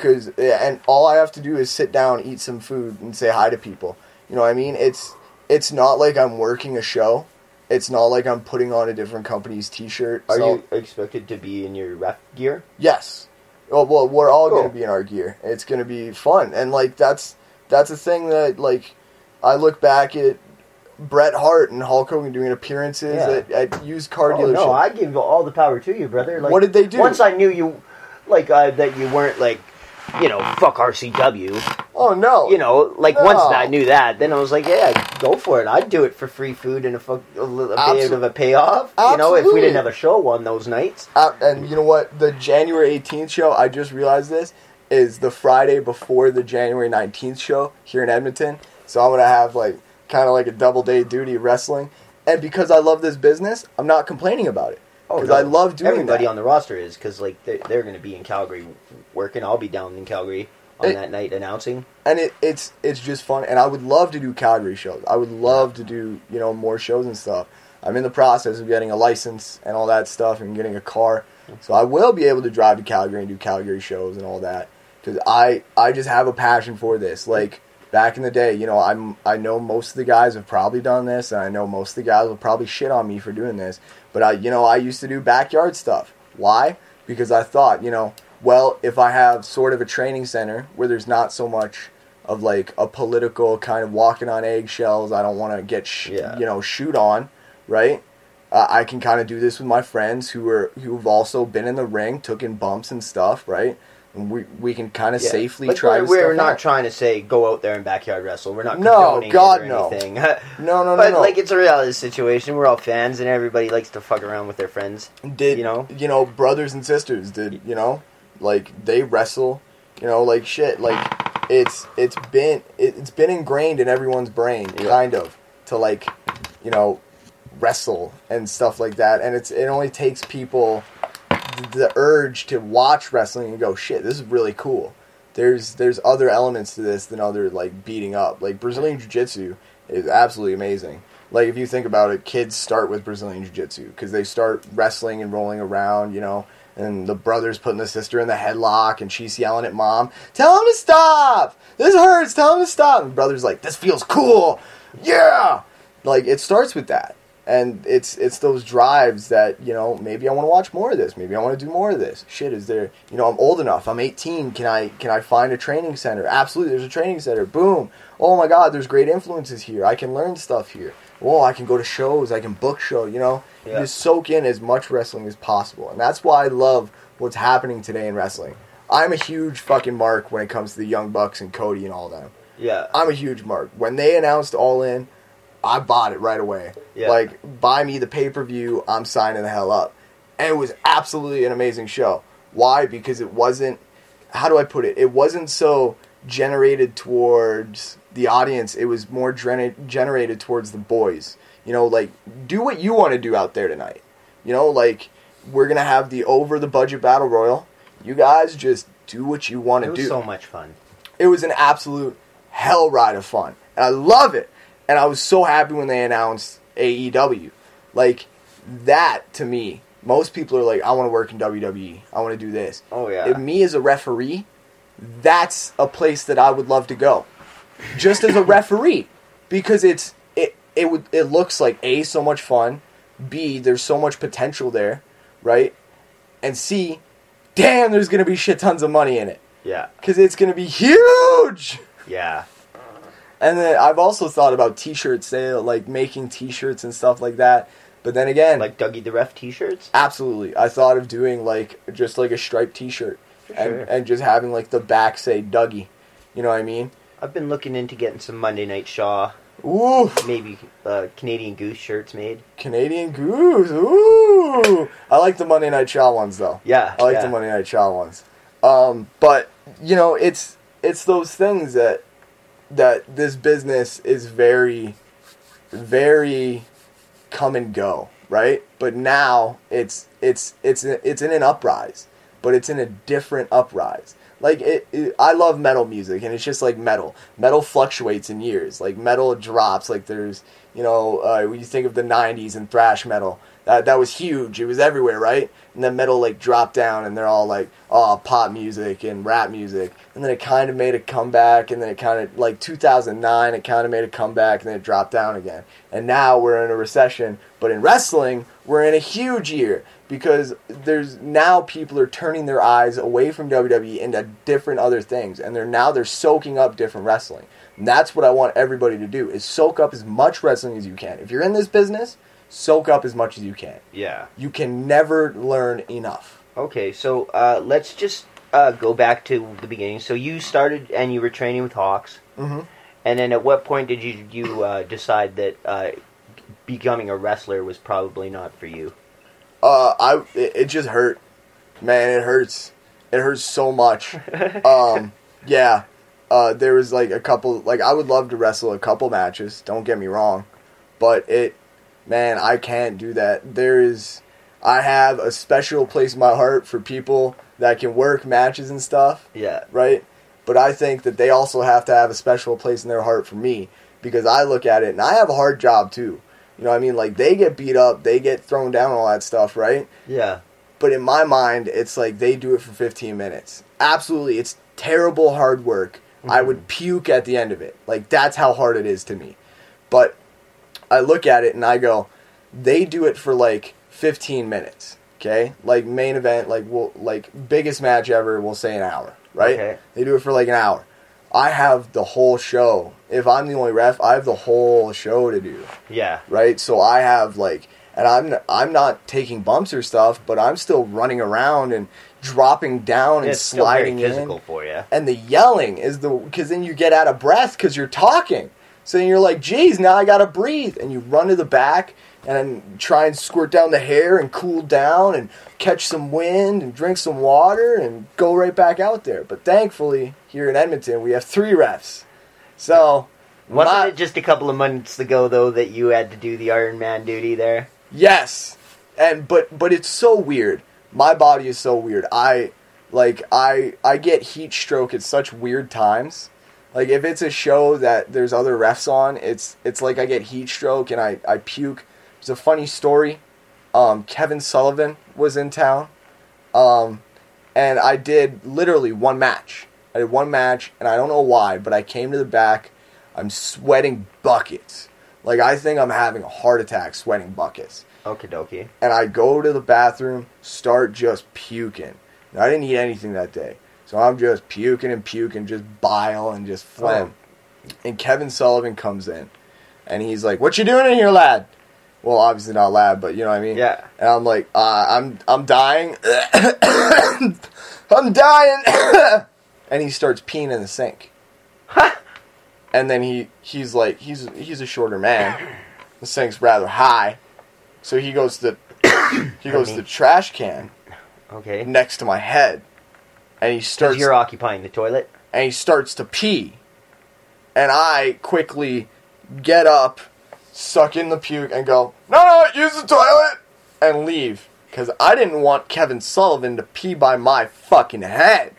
And all I have to do is sit down, eat some food, and say hi to people. You know what I mean? It's not like I'm working a show. It's not like I'm putting on a different company's T-shirt. Are you expected to be in your ref gear? Yes. Well, we're all Cool. going to be in our gear. It's going to be fun, and like that's a thing that, like, I look back at Bret Hart and Hulk Hogan doing appearances at used car dealerships. No, I give all the power to you, brother. Like, What did they do? Once I knew you, like, that you weren't, like, fuck RCW. Oh no! Once I knew that, then I was like, yeah, go for it. I'd do it for free food and a bit of a payoff. If we didn't have a show on those nights. And you know what? The January 18th show, I just realized this, is the Friday before the January 19th show here in Edmonton. So I'm going to have, like, kind of like a double day duty wrestling. And because I love this business, I'm not complaining about it. Because I love doing Everybody that. on the roster is, because, like, they're going to be in Calgary working. I'll be down in Calgary on that night announcing. And it's just fun. And I would love to do Calgary shows. I would love to do, more shows and stuff. I'm in the process of getting a license and all that stuff and getting a car. So I will be able to drive to Calgary and do Calgary shows and all that. Because I just have a passion for this. Like, back in the day, I know most of the guys have probably done this, and I know most of the guys will probably shit on me for doing this. But I used to do backyard stuff. Why? Because I thought, well, if I have sort of a training center where there's not so much of, like, a political kind of walking on eggshells, I don't want to get shoot on, right? I can kind of do this with my friends who've also been in the ring, took in bumps and stuff, right? And we can kind of Yeah. safely Like, try. We're stuff not out. trying to say go out there and backyard wrestle. We're not No, condoning God, it or no. anything. No, But no. like, it's a reality situation. We're all fans, and everybody likes to fuck around with their friends. Did you know? brothers and sisters did like they wrestle, like shit. Like it's been ingrained in everyone's brain, kind of, to like wrestle and stuff like that. And it only takes people the urge to watch wrestling and go, shit, this is really cool. There's other elements to this than other like beating up. Like Brazilian Jiu-Jitsu is absolutely amazing. Like if you think about it, kids start with Brazilian Jiu-Jitsu because they start wrestling and rolling around, and the brother's putting the sister in the headlock and she's yelling at mom, tell him to stop! This hurts, tell him to stop! And the brother's like, this feels cool! Yeah! Like it starts with that. And it's those drives that, maybe I want to watch more of this. Maybe I want to do more of this. Shit, is there, I'm old enough. I'm 18. Can I find a training center? Absolutely, there's a training center. Boom. Oh my God, there's great influences here. I can learn stuff here. Whoa, I can go to shows. I can book shows, Yeah. Just soak in as much wrestling as possible. And that's why I love what's happening today in wrestling. I'm a huge fucking mark when it comes to the Young Bucks and Cody and all them. Yeah. I'm a huge mark. When they announced All In, I bought it right away. Yeah. Like, buy me the pay-per-view, I'm signing the hell up. And it was absolutely an amazing show. Why? Because it wasn't, how do I put it? It wasn't so generated towards the audience. It was more generated towards the boys. Like, do what you want to do out there tonight. Like, we're going to have the over-the-budget battle royal. You guys just do what you want to do. It was so much fun. It was an absolute hell ride of fun. And I love it. And I was so happy when they announced AEW. Like, that, to me, most people are like, I want to work in WWE. I want to do this. Oh, yeah. If me as a referee, that's a place that I would love to go. Just as a referee. Because it looks like, A, so much fun. B, there's so much potential there. Right? And C, damn, there's going to be shit tons of money in it. Yeah. Because it's going to be huge! Yeah. And then I've also thought about t-shirt sale, like making t-shirts and stuff like that. But then again, Like Dougie the Ref t-shirts? absolutely, I thought of doing just a striped t-shirt Sure. and just having like the back say Dougie. You know what I mean? I've been looking into getting some Monday Night Shaw, Ooh, maybe Canadian Goose shirts made. Canadian Goose. Ooh, I like the Monday Night Shaw ones though. Yeah. I like yeah. the Monday Night Shaw ones. But it's those things that this business is very, very come and go, right? But now it's in an uprise, but it's in a different uprise. Like I love metal music, and it's just like metal. Metal fluctuates in years. Like metal drops. Like there's when you think of the '90s and thrash metal, that was huge. It was everywhere, right? And then metal like dropped down, and they're all like, oh, pop music and rap music. And then it kind of made a comeback, and then it kind of like 2009, it kind of made a comeback, and then it dropped down again. And now we're in a recession. But in wrestling, we're in a huge year. Because now people are turning their eyes away from WWE into different other things, and they're soaking up different wrestling. And that's what I want everybody to do, is soak up as much wrestling as you can. If you're in this business, soak up as much as you can. Yeah. You can never learn enough. Okay, so let's just go back to the beginning. So you started and you were training with Hawks. Mm-hmm. And then at what point did you decide that becoming a wrestler was probably not for you? It just hurt. Man, it hurts. It hurts so much. Yeah. There was like a couple, like I would love to wrestle a couple matches, don't get me wrong. But I can't do that. I have a special place in my heart for people that can work matches and stuff. Yeah. Right? But I think that they also have to have a special place in their heart for me. Because I look at it, and I have a hard job too. You know what I mean? Like, they get beat up, they get thrown down, all that stuff, right? Yeah. But in my mind, it's like they do it for 15 minutes. Absolutely, it's terrible hard work. Mm-hmm. I would puke at the end of it. Like, that's how hard it is to me. But I look at it and I go, they do it for like 15 minutes, okay? Like, main event, biggest match ever, we'll say an hour, right? Okay. They do it for like an hour. I have the whole show. If I'm the only ref, I have the whole show to do. Yeah. Right? So I have, like, and I'm not taking bumps or stuff, but I'm still running around and dropping down and It's still very sliding physical in. for you. And the yelling is because then you get out of breath because you're talking. So then you're like, geez, now I gotta breathe. And you run to the back and try and squirt down the hair and cool down and catch some wind and drink some water and go right back out there. But thankfully, here in Edmonton, we have 3 refs. So, Wasn't it just a couple of months ago, though, that you had to do the Ironman duty there? yes. But it's so weird. My body is so weird. I get heat stroke at such weird times. Like, if it's a show that there's other refs on, it's like I get heat stroke and I puke. There's a funny story. Kevin Sullivan was in town. And I did literally one match. I did one match, and I don't know why, but I came to the back. I'm sweating buckets. Like, I think I'm having a heart attack sweating buckets. Okie dokie. And I go to the bathroom, start just puking. Now, I didn't eat anything that day. So I'm just puking and puking, just bile and just phlegm. And Kevin Sullivan comes in. And he's like, "What you doing in here, lad?" Well, obviously not lad, but you know what I mean? Yeah. And I'm like, I'm dying. I'm dying. And he starts peeing in the sink. And then he's like, he's a shorter man. The sink's rather high. So he goes to the trash can Okay. next to my head. And he starts You're occupying the toilet? and he starts to pee. And I quickly get up, suck in the puke, and go, no, use the toilet, and leave. Because I didn't want Kevin Sullivan to pee by my fucking head.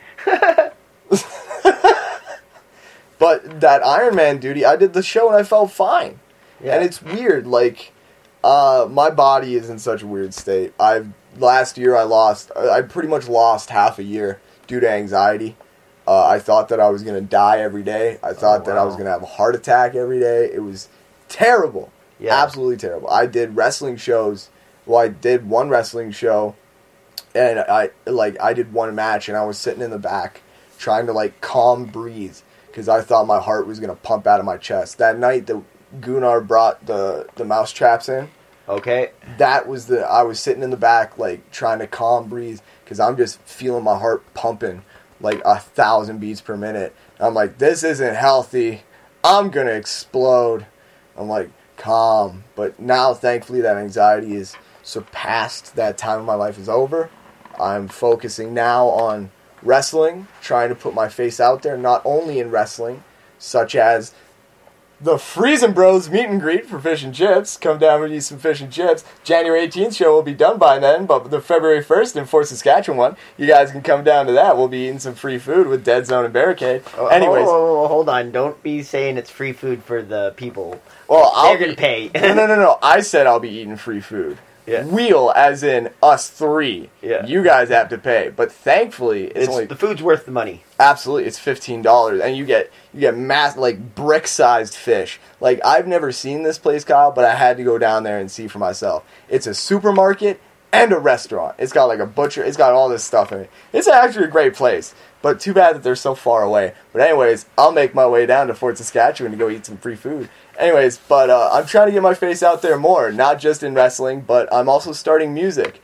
But that Ironman duty, I did the show and I felt fine. Yeah. And it's weird, like, my body is in such a weird state. Last year I pretty much lost half a year due to anxiety. I thought that I was going to die every day. I thought that I was going to have a heart attack every day. It was terrible. Yeah. Absolutely terrible. I did wrestling shows. Well, I did one wrestling show, and I did one match, and I was sitting in the back trying to, like, calm breathe because I thought my heart was going to pump out of my chest. That night, Gunnar brought the mouse traps in. Okay. I was sitting in the back, like, trying to calm breathe because I'm just feeling my heart pumping like 1,000 beats per minute. And I'm like, this isn't healthy. I'm going to explode. I'm like, calm. But now, thankfully, that anxiety is surpassed. That time of my life is over. I'm focusing now on wrestling, trying to put my face out there, not only in wrestling, such as the Freezing Bros meet and greet for fish and chips. Come down and eat some fish and chips. January 18th show will be done by then, but the February 1st in Fort Saskatchewan one, you guys can come down to that. We'll be eating some free food with Dead Zone and Barricade. Anyways. Hold on. Don't be saying it's free food for the people. Well, They're going to pay. No. I said I'll be eating free food. Yeah. We'll, as in us 3. Yeah. You guys have to pay. But thankfully, it's only... The food's worth the money. Absolutely, it's $15, and you get like brick-sized fish. Like, I've never seen this place, Kyle, but I had to go down there and see for myself. It's a supermarket and a restaurant. It's got like a butcher. It's got all this stuff in it. It's actually a great place, but too bad that they're so far away. But anyways, I'll make my way down to Fort Saskatchewan to go eat some free food. Anyways, but I'm trying to get my face out there more, not just in wrestling, but I'm also starting music.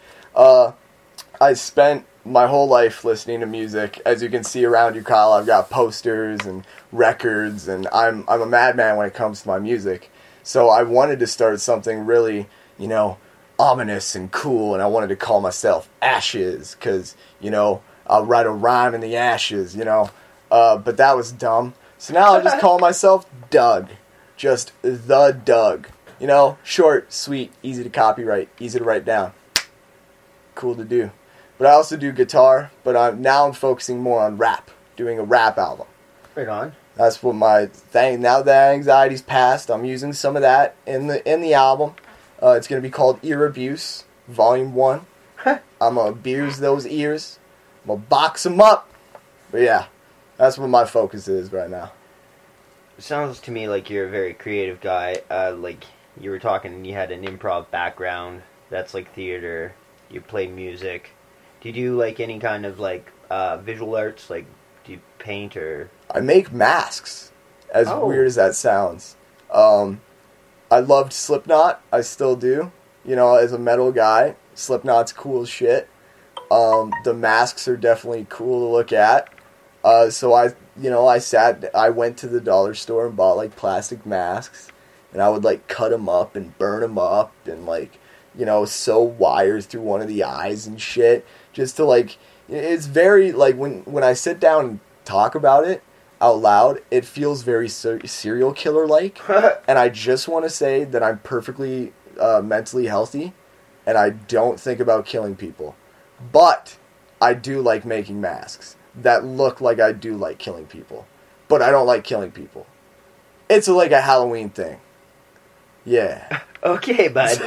I spent my whole life listening to music. As you can see around you, Kyle, I've got posters and records, and I'm a madman when it comes to my music. So I wanted to start something really, ominous and cool, and I wanted to call myself Ashes, because, I'll write a rhyme in the ashes, but that was dumb. So now I just call myself Doug. Just the Doug. Short, sweet, easy to copyright, easy to write down. Cool to do. But I also do guitar, but I'm focusing more on rap, doing a rap album. Right on. That's what my thing. Now that anxiety's passed, I'm using some of that in the album. It's going to be called Ear Abuse, Volume 1. I'm going to abuse those ears. I'm going to box them up. But yeah, that's what my focus is right now. It sounds to me like you're a very creative guy. Like you were talking, you had an improv background. That's like theater. You play music. Do you do like any kind of like visual arts? Like, do you paint or? I make masks. As weird as that sounds. I loved Slipknot. I still do. You know, as a metal guy, Slipknot's cool as shit. The masks are definitely cool to look at. So I went to the dollar store and bought like plastic masks, and I would like cut them up and burn them up and like, you know, sew wires through one of the eyes and shit, just to like, it's very like when I sit down and talk about it out loud, it feels very serial killer like, and I just want to say that I'm perfectly mentally healthy, and I don't think about killing people, but I do like making masks that look like I do like killing people, but I don't like killing people. It's like a Halloween thing. Yeah. Okay, bud.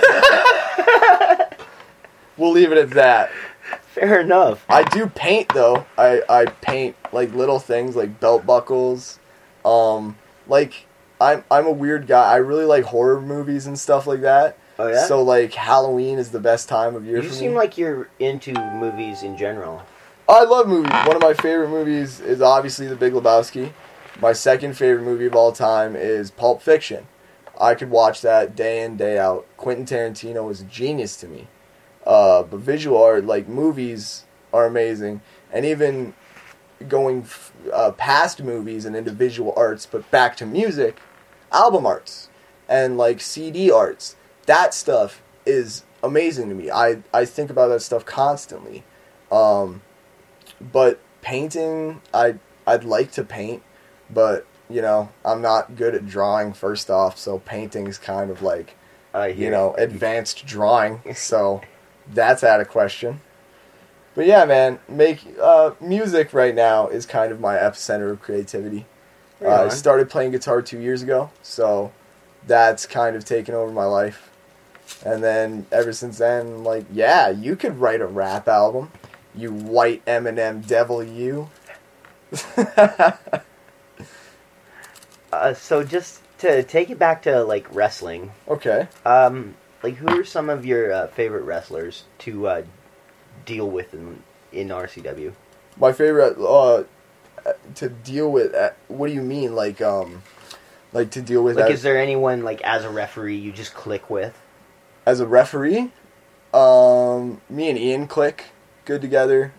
We'll leave it at that. Fair enough. I do paint though. I paint like little things like belt buckles. Like I'm a weird guy. I really like horror movies and stuff like that. Oh yeah? So like Halloween is the best time of year for me. You seem like you're into movies in general. I love movies. One of my favorite movies is obviously The Big Lebowski. My second favorite movie of all time is Pulp Fiction. I could watch that day in, day out. Quentin Tarantino is a genius to me. But visual art, like movies, are amazing. And even going past movies and into visual arts, but back to music, album arts and like CD arts. That stuff is amazing to me. I think about that stuff constantly. But painting, I'd like to paint, but, you know, I'm not good at drawing, first off, so painting's kind of like, you know, advanced drawing, so that's out of question. But yeah, man, music right now is kind of my epicenter of creativity. I started playing guitar 2 years ago, so that's kind of taken over my life. And then ever since then, like, yeah, you could write a rap album. You white Eminem devil, you. So just to take it back to like wrestling. Okay. Like who are some of your favorite wrestlers to deal with in RCW? My favorite to deal with. What do you mean, like to deal with? Like, is there anyone like as a referee you just click with? As a referee, me and Ian click good together.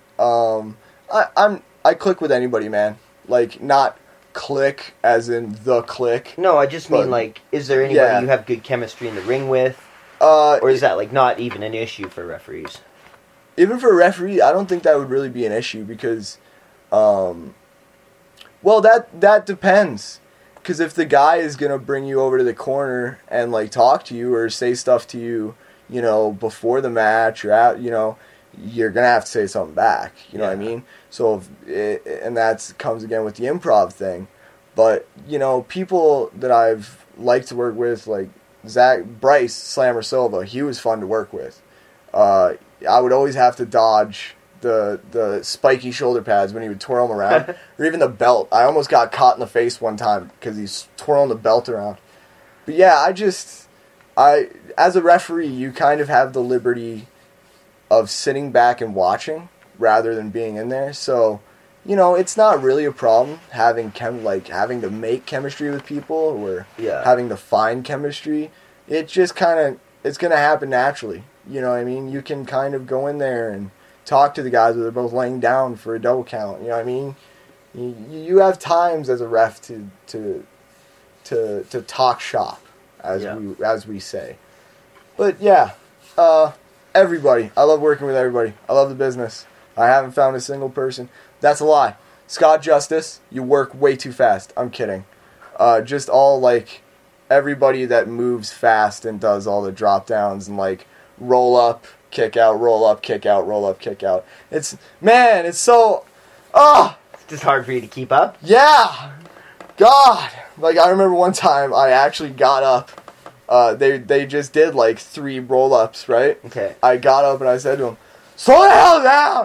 I click with anybody, man. Like, not click as in the click. No, I just mean like, is there anybody you have good chemistry in the ring with? Or is that like not even an issue for referees? Even for a referee, I don't think that would really be an issue because, well, that depends. Because if the guy is gonna bring you over to the corner and like talk to you or say stuff to you, you know, before the match or out, you know, you're gonna have to say something back. You know what I mean? So, and that comes again with the improv thing. But you know, people that I've liked to work with, like Bryce Slammer Silva, he was fun to work with. I would always have to dodge the spiky shoulder pads when he would twirl them around, or even the belt. I almost got caught in the face one time because he's twirling the belt around. But yeah, as a referee, you kind of have the liberty of sitting back and watching rather than being in there. So, you know, it's not really a problem having having to make chemistry with people or having to find chemistry. It just it's going to happen naturally. You know what I mean? You can kind of go in there and talk to the guys where they're both laying down for a double count. You know what I mean? You have times as a ref to talk shop, as we say. But yeah, everybody. I love working with everybody. I love the business. I haven't found a single person. That's a lie. Scott Justice, you work way too fast. I'm kidding. Just all like everybody that moves fast and does all the drop downs and like roll up, kick out, roll up, kick out, roll up, kick out. It's so It's just hard for you to keep up? Yeah. God. Like I remember one time I actually got up. They just did like 3 roll ups, right? Okay. I got up and I said to him, "Slow the hell down!"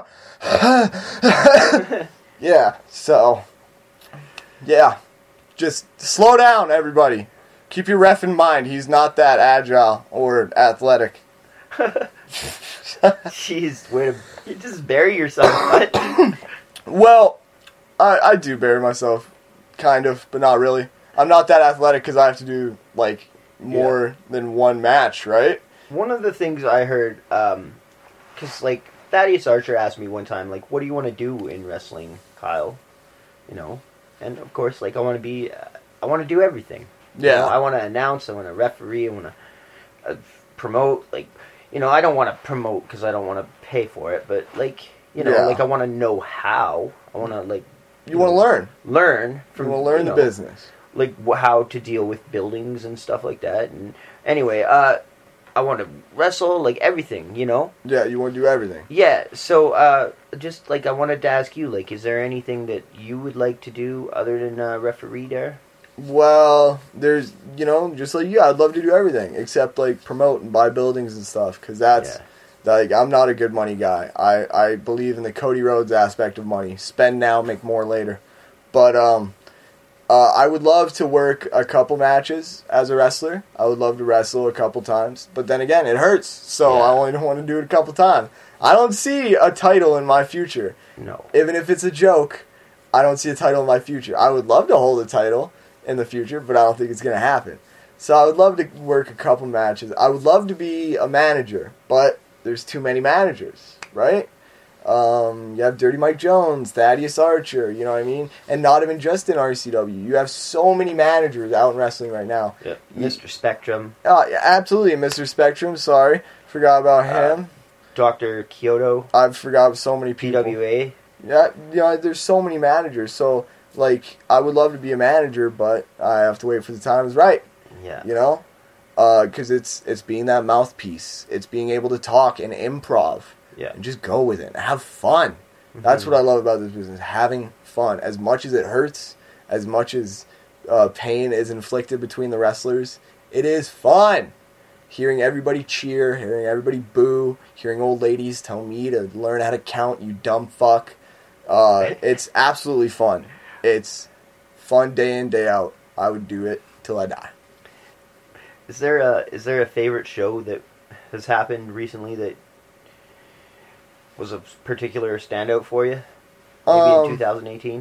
Yeah, so yeah. Just slow down, everybody. Keep your ref in mind, he's not that agile or athletic. Jeez, you just bury yourself, bud. Well, I do bury myself, kind of, but not really. I'm not that athletic because I have to do, like, more than one match, right? One of the things I heard, because, like, Thaddeus Archer asked me one time, like, what do you want to do in wrestling, Kyle? You know? And, of course, like, I want to do everything. Yeah. You know, I want to announce, I want to referee, I want to promote, like, you know, I don't want to promote because I don't want to pay for it, but, like, you know, like, I want to know how. I want to, like... You want to learn. Learn. You want to learn the business. Like, how to deal with buildings and stuff like that. And anyway, I want to wrestle, like, everything, you know? Yeah, you want to do everything. Yeah, so, just, like, I wanted to ask you, like, is there anything that you would like to do other than referee there? Well, there's, you know, just like you, I'd love to do everything except, like, promote and buy buildings and stuff, because that's, like, I'm not a good money guy. I believe in the Cody Rhodes aspect of money. Spend now, make more later. But, I would love to work a couple matches as a wrestler. I would love to wrestle a couple times. But then again, it hurts, so I only want to do it a couple times. I don't see a title in my future. No. Even if it's a joke, I don't see a title in my future. I would love to hold a title in the future, but I don't think it's going to happen. So I would love to work a couple matches. I would love to be a manager, but there's too many managers, right? You have Dirty Mike Jones, Thaddeus Archer, you know what I mean? And not even just in RCW. You have so many managers out in wrestling right now. Yeah. Mr. Spectrum. Yeah, absolutely. Mr. Spectrum, sorry. Forgot about him. Dr. Kyoto. I forgot so many people. PWA. Yeah, you know, there's so many managers. So, like, I would love to be a manager, but I have to wait for the time is right. Yeah. You know? Because it's being that mouthpiece. It's being able to talk and improv. Yeah. And just go with it. And have fun. Mm-hmm. That's what I love about this business. Having fun. As much as it hurts, as much as pain is inflicted between the wrestlers, it is fun. Hearing everybody cheer, hearing everybody boo, hearing old ladies tell me to learn how to count, you dumb fuck. It's absolutely fun. It's fun day in, day out. I would do it till I die. Is there a favorite show that has happened recently that was a particular standout for you? Maybe in 2018?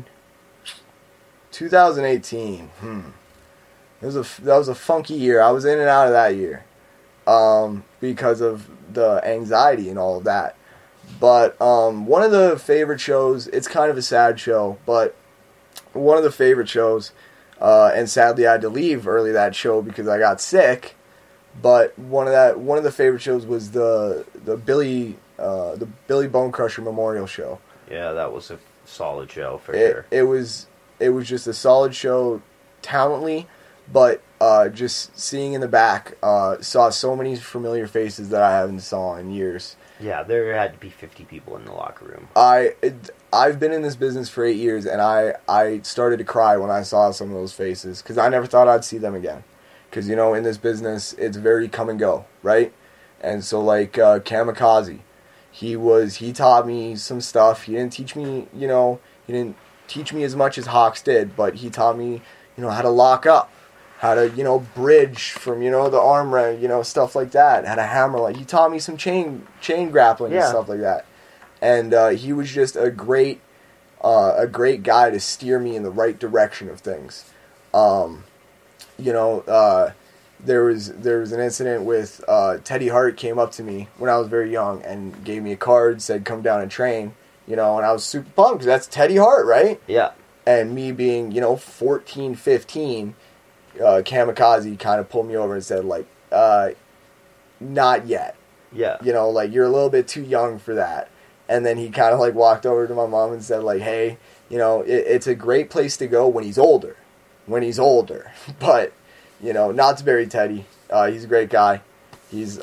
2018. That was a funky year. I was in and out of that year. Because of the anxiety and all of that. But one of the favorite shows, it's kind of a sad show, but one of the favorite shows, and sadly I had to leave early that show because I got sick, but one of the favorite shows was the Billy Bone Crusher Memorial Show. Yeah, that was a solid show for sure. It was just a solid show, talently, but just seeing in the back, saw so many familiar faces that I haven't saw in years. Yeah, there had to be 50 people in the locker room. I've been in this business for 8 years, and I started to cry when I saw some of those faces, because I never thought I'd see them again. Because, you know, in this business, it's very come and go, right? And so, like, Kamikaze, he taught me some stuff. He didn't teach me, you know, he didn't teach me as much as Hawks did, but he taught me, you know, how to lock up. How to, you know, bridge from, you know, the arm wrench, you know, stuff like that. How to hammer, like, he taught me some chain grappling and stuff like that. And he was just a great guy to steer me in the right direction of things. You know, there was an incident with Teddy Hart came up to me when I was very young and gave me a card, said come down and train, you know, and I was super pumped because that's Teddy Hart, right? Yeah. And me being, you know, 14, 15, Kamikaze kind of pulled me over and said, like, not yet. Yeah. You know, like, you're a little bit too young for that. And then he kind of, like, walked over to my mom and said, like, hey, you know, it's a great place to go when he's older. But, you know, not to bury Teddy. He's a great guy. He's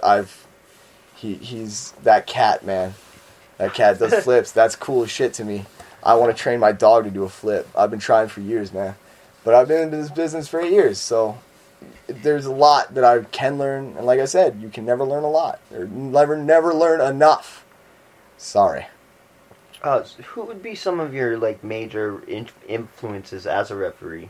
that cat, man. That cat does flips. That's cool as shit to me. I want to train my dog to do a flip. I've been trying for years, man. But I've been in this business for 8 years, so there's a lot that I can learn. And like I said, you can never learn a lot. Or never learn enough. Sorry. Who would be some of your, like, major influences as a referee?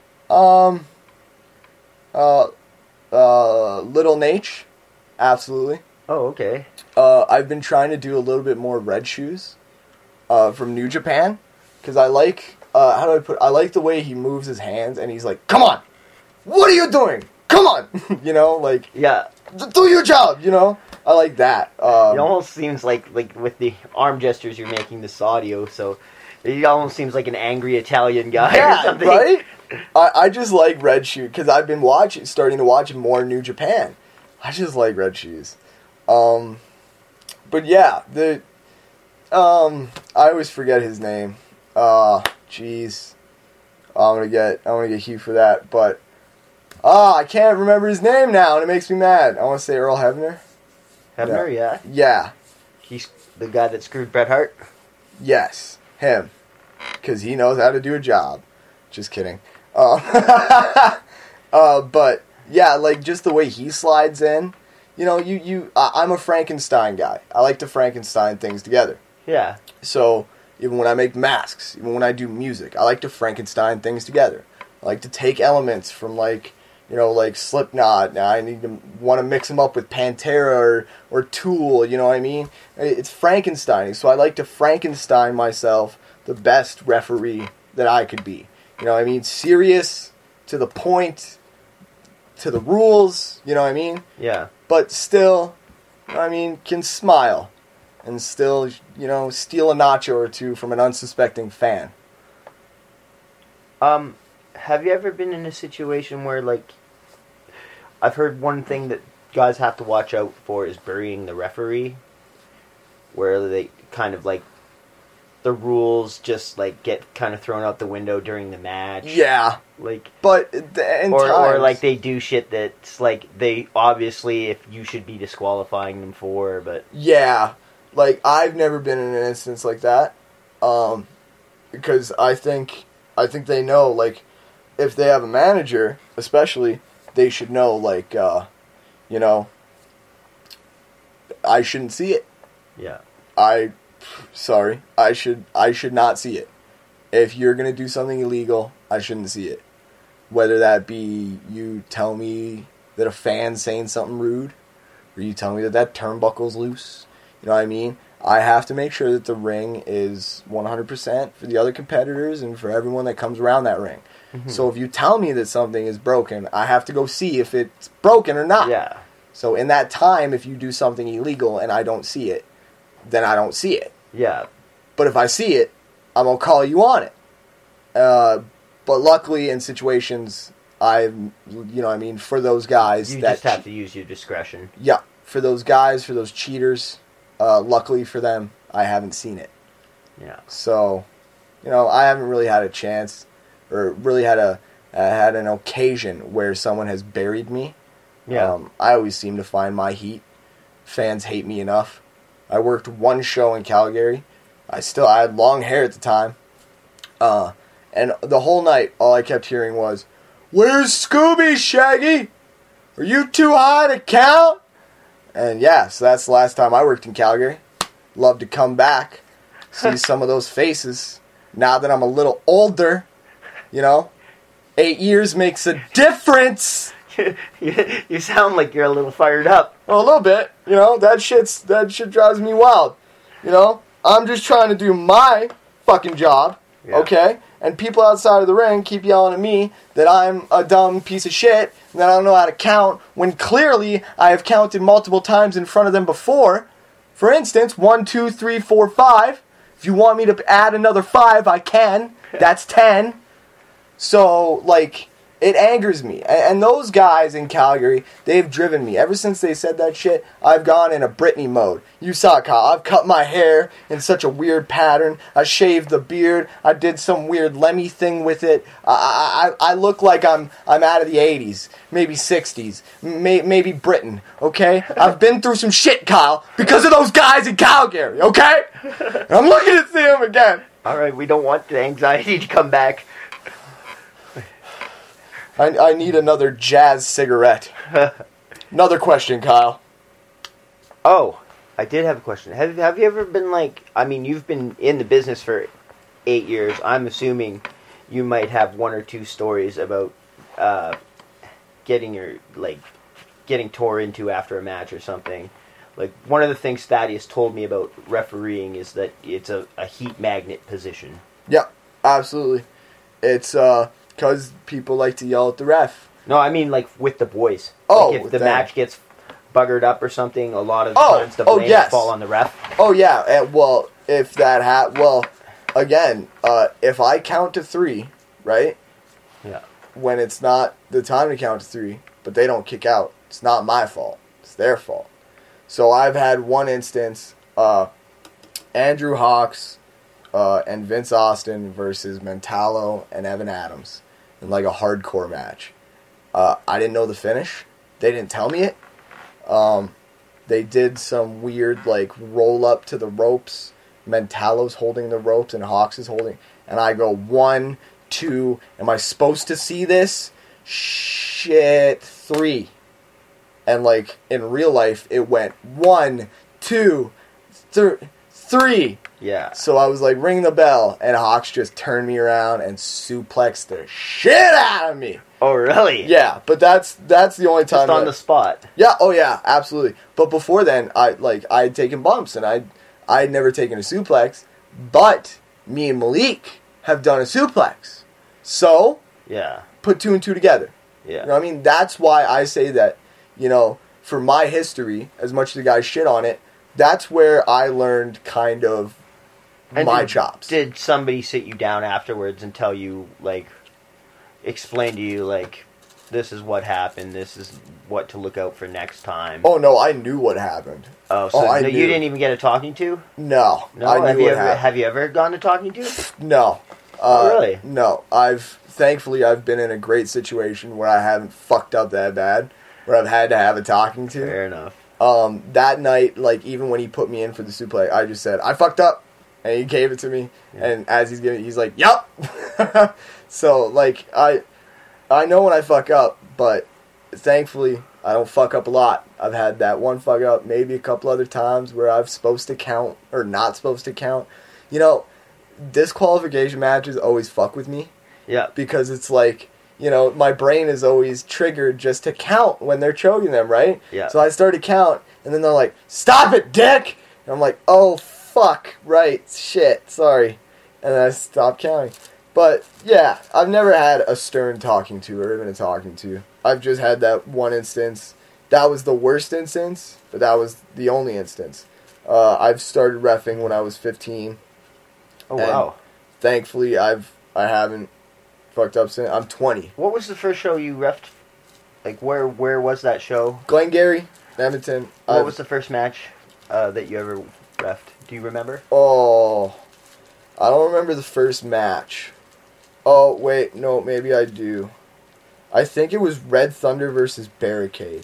Little Nate. Absolutely. Oh, okay. I've been trying to do a little bit more Red Shoes from New Japan. Because I like... I like the way he moves his hands, and he's like, come on! What are you doing? Come on! You know, like... Yeah. do your job, you know? I like that. It almost seems like with the arm gestures you're making this audio, so it almost seems like an angry Italian guy or something. Right? I just like Red Shoes because I've been starting to watch more New Japan. I just like Red Shoes. But yeah, I always forget his name. Jeez. I'm gonna get Hugh for that, but I can't remember his name now, and it makes me mad. I want to say Earl Hebner. Hebner, yeah. Yeah. He's the guy that screwed Bret Hart? Yes, him. Because he knows how to do a job. Just kidding. But, yeah, like, just the way he slides in. You know, I'm a Frankenstein guy. I like to Frankenstein things together. Yeah. So, even when I make masks, even when I do music, I like to Frankenstein things together. I like to take elements from, like, you know, like Slipknot. Now I want to mix them up with Pantera or Tool, you know what I mean? It's Frankensteining, so I like to Frankenstein myself the best referee that I could be. You know what I mean? Serious, to the point, to the rules, you know what I mean? Yeah. But still, I mean, can smile and still, you know, steal a nacho or two from an unsuspecting fan. Have you ever been in a situation where, like, I've heard one thing that guys have to watch out for is burying the referee, where they kind of, like, the rules just, like, get kind of thrown out the window during the match. Yeah. Like, but, or like, they do shit that's, like, they, obviously, if you should be disqualifying them for, but... Yeah. Like, I've never been in an instance like that, because I think they know, like, if they have a manager, especially, they should know, like, you know, I shouldn't see it. Yeah. I should not see it. If you're going to do something illegal, I shouldn't see it. Whether that be you tell me that a fan's saying something rude, or you tell me that turnbuckle's loose, you know what I mean? I have to make sure that the ring is 100% for the other competitors and for everyone that comes around that ring. Mm-hmm. So if you tell me that something is broken, I have to go see if it's broken or not. Yeah. So in that time, if you do something illegal and I don't see it, then I don't see it. Yeah. But if I see it, I'm going to call you on it. But luckily in situations, you know what I mean, for those guys... You just have to use your discretion. Yeah. For those guys, for those cheaters, luckily for them, I haven't seen it. Yeah. So, you know, I haven't really had a chance... or really had an occasion where someone has buried me. Yeah. I always seem to find my heat. Fans hate me enough. I worked one show in Calgary. I had long hair at the time. And the whole night, all I kept hearing was, "Where's Scooby, Shaggy? Are you too high to count?" And yeah, so that's the last time I worked in Calgary. Love to come back, see some of those faces. Now that I'm a little older... You know, 8 years makes a difference. You sound like you're a little fired up. Well, a little bit. You know, that shit drives me wild. You know, I'm just trying to do my fucking job, okay? And people outside of the ring keep yelling at me that I'm a dumb piece of shit and that I don't know how to count, when clearly I have counted multiple times in front of them before. For instance, 1, 2, 3, 4, 5. If you want me to add another 5, I can. That's 10. So, like, it angers me. And those guys in Calgary, they've driven me. Ever since they said that shit, I've gone in a Britney mode. You saw it, Kyle. I've cut my hair in such a weird pattern. I shaved the beard. I did some weird Lemmy thing with it. I look like I'm out of the 80s, maybe 60s, maybe Britain, okay? I've been through some shit, Kyle, because of those guys in Calgary, okay? And I'm looking to see them again. All right, we don't want the anxiety to come back. I need another jazz cigarette. Another question, Kyle. Oh, I did have a question. Have you ever been like... I mean, you've been in the business for 8 years. I'm assuming you might have one or two stories about getting tore into after a match or something. Like, one of the things Thaddeus told me about refereeing is that it's a heat magnet position. Yeah, absolutely. It's, because people like to yell at the ref. No, I mean, like, with the boys. Oh, like if the match gets buggered up or something, a lot of Oh, times the oh, blame yes. fall on the ref. Oh yeah, and well, if that again, if I count to 3, right? Yeah. When it's not the time to count to 3, but they don't kick out, it's not my fault. It's their fault. So I've had one instance, Andrew Hawks and Vince Austin versus Mentalo and Evan Adams in like a hardcore match. I didn't know the finish. They didn't tell me it. They did some weird like roll up to the ropes. Mentalo's holding the ropes and Hawks is holding. And I go 1, 2. Am I supposed to see this? Shit, 3. And like in real life, it went 1, 2, 3. Yeah. So I was like, ring the bell, and Hawks just turned me around and suplexed the shit out of me. Oh, really? Yeah, but that's the only time. Just on the spot. Yeah. Oh yeah, absolutely. But before then, I had taken bumps, and I had never taken a suplex, but me and Malik have done a suplex. So Yeah. put 2 and 2 together. Yeah. You know what I mean? That's why I say that, you know, for my history, as much as the guys shit on it, that's where I learned kind of And my chops. Did somebody sit you down afterwards and tell you, like, explain to you, like, this is what happened, this is what to look out for next time? Oh, no, I knew what happened. Oh, so I you knew. didn't even get a talking to? No. No? I knew what happened. Have you ever gone to talking to? No. Oh, really? No. Thankfully, I've been in a great situation where I haven't fucked up that bad, where I've had to have a talking to. Fair enough. That night, like, even when he put me in for the suplex, I just said, I fucked up. And he gave it to me. Yeah. And as he's giving it, he's like, yup. So, like, I know when I fuck up, but thankfully, I don't fuck up a lot. I've had that one fuck up, maybe a couple other times where I'm supposed to count or not supposed to count. You know, disqualification matches always fuck with me. Yeah. Because it's like, you know, my brain is always triggered just to count when they're choking them, right? Yeah. So I start to count, and then they're like, stop it, dick! And I'm like, oh, fuck, right, shit, sorry. And then I stop counting. But, yeah, I've never had a stern talking to or even a talking to. I've just had that one instance. That was the worst instance, but that was the only instance. I've started reffing when I was 15. Oh, wow. Thankfully, I haven't fucked up since. I'm 20. What was the first show you reffed? Like, where was that show? Glengarry, Edmonton. What was the first match that you ever reffed? Do you remember? Oh, I don't remember the first match. Oh, wait, no, maybe I do. I think it was Red Thunder versus Barricade.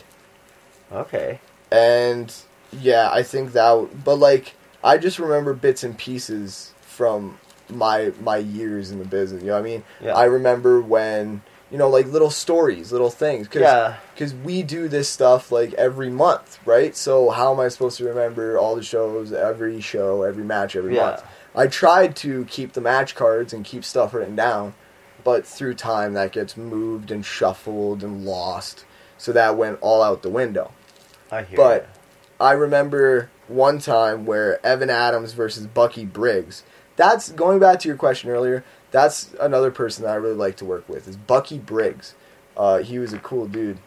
Okay. And, yeah, I think that... But, like, I just remember bits and pieces from my years in the business, you know what I mean? Yeah. I remember when, you know, like, little stories, little things. Because we do this stuff, like, every month, right? So how am I supposed to remember all the shows, every show, every match, every month? I tried to keep the match cards and keep stuff written down, but through time that gets moved and shuffled and lost, so that went all out the window. I hear But you. I remember one time where Evan Adams versus Bucky Briggs. That's, going back to your question earlier, that's another person that I really like to work with, is Bucky Briggs. He was a cool dude.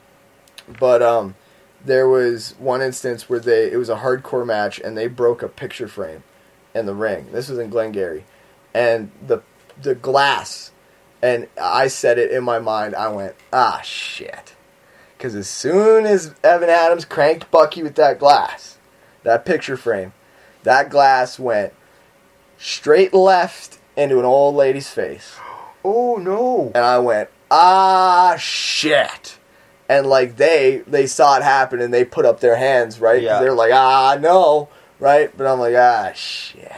But there was one instance where it was a hardcore match, and they broke a picture frame in the ring. This was in Glengarry. And the glass, and I said it in my mind, I went, ah, shit. Because as soon as Evan Adams cranked Bucky with that glass, that picture frame, that glass went straight left into an old lady's face. Oh, no. And I went, ah, shit. And, like, they saw it happen, and they put up their hands, right? Yeah. They're like, ah, no, right? But I'm like, ah, shit.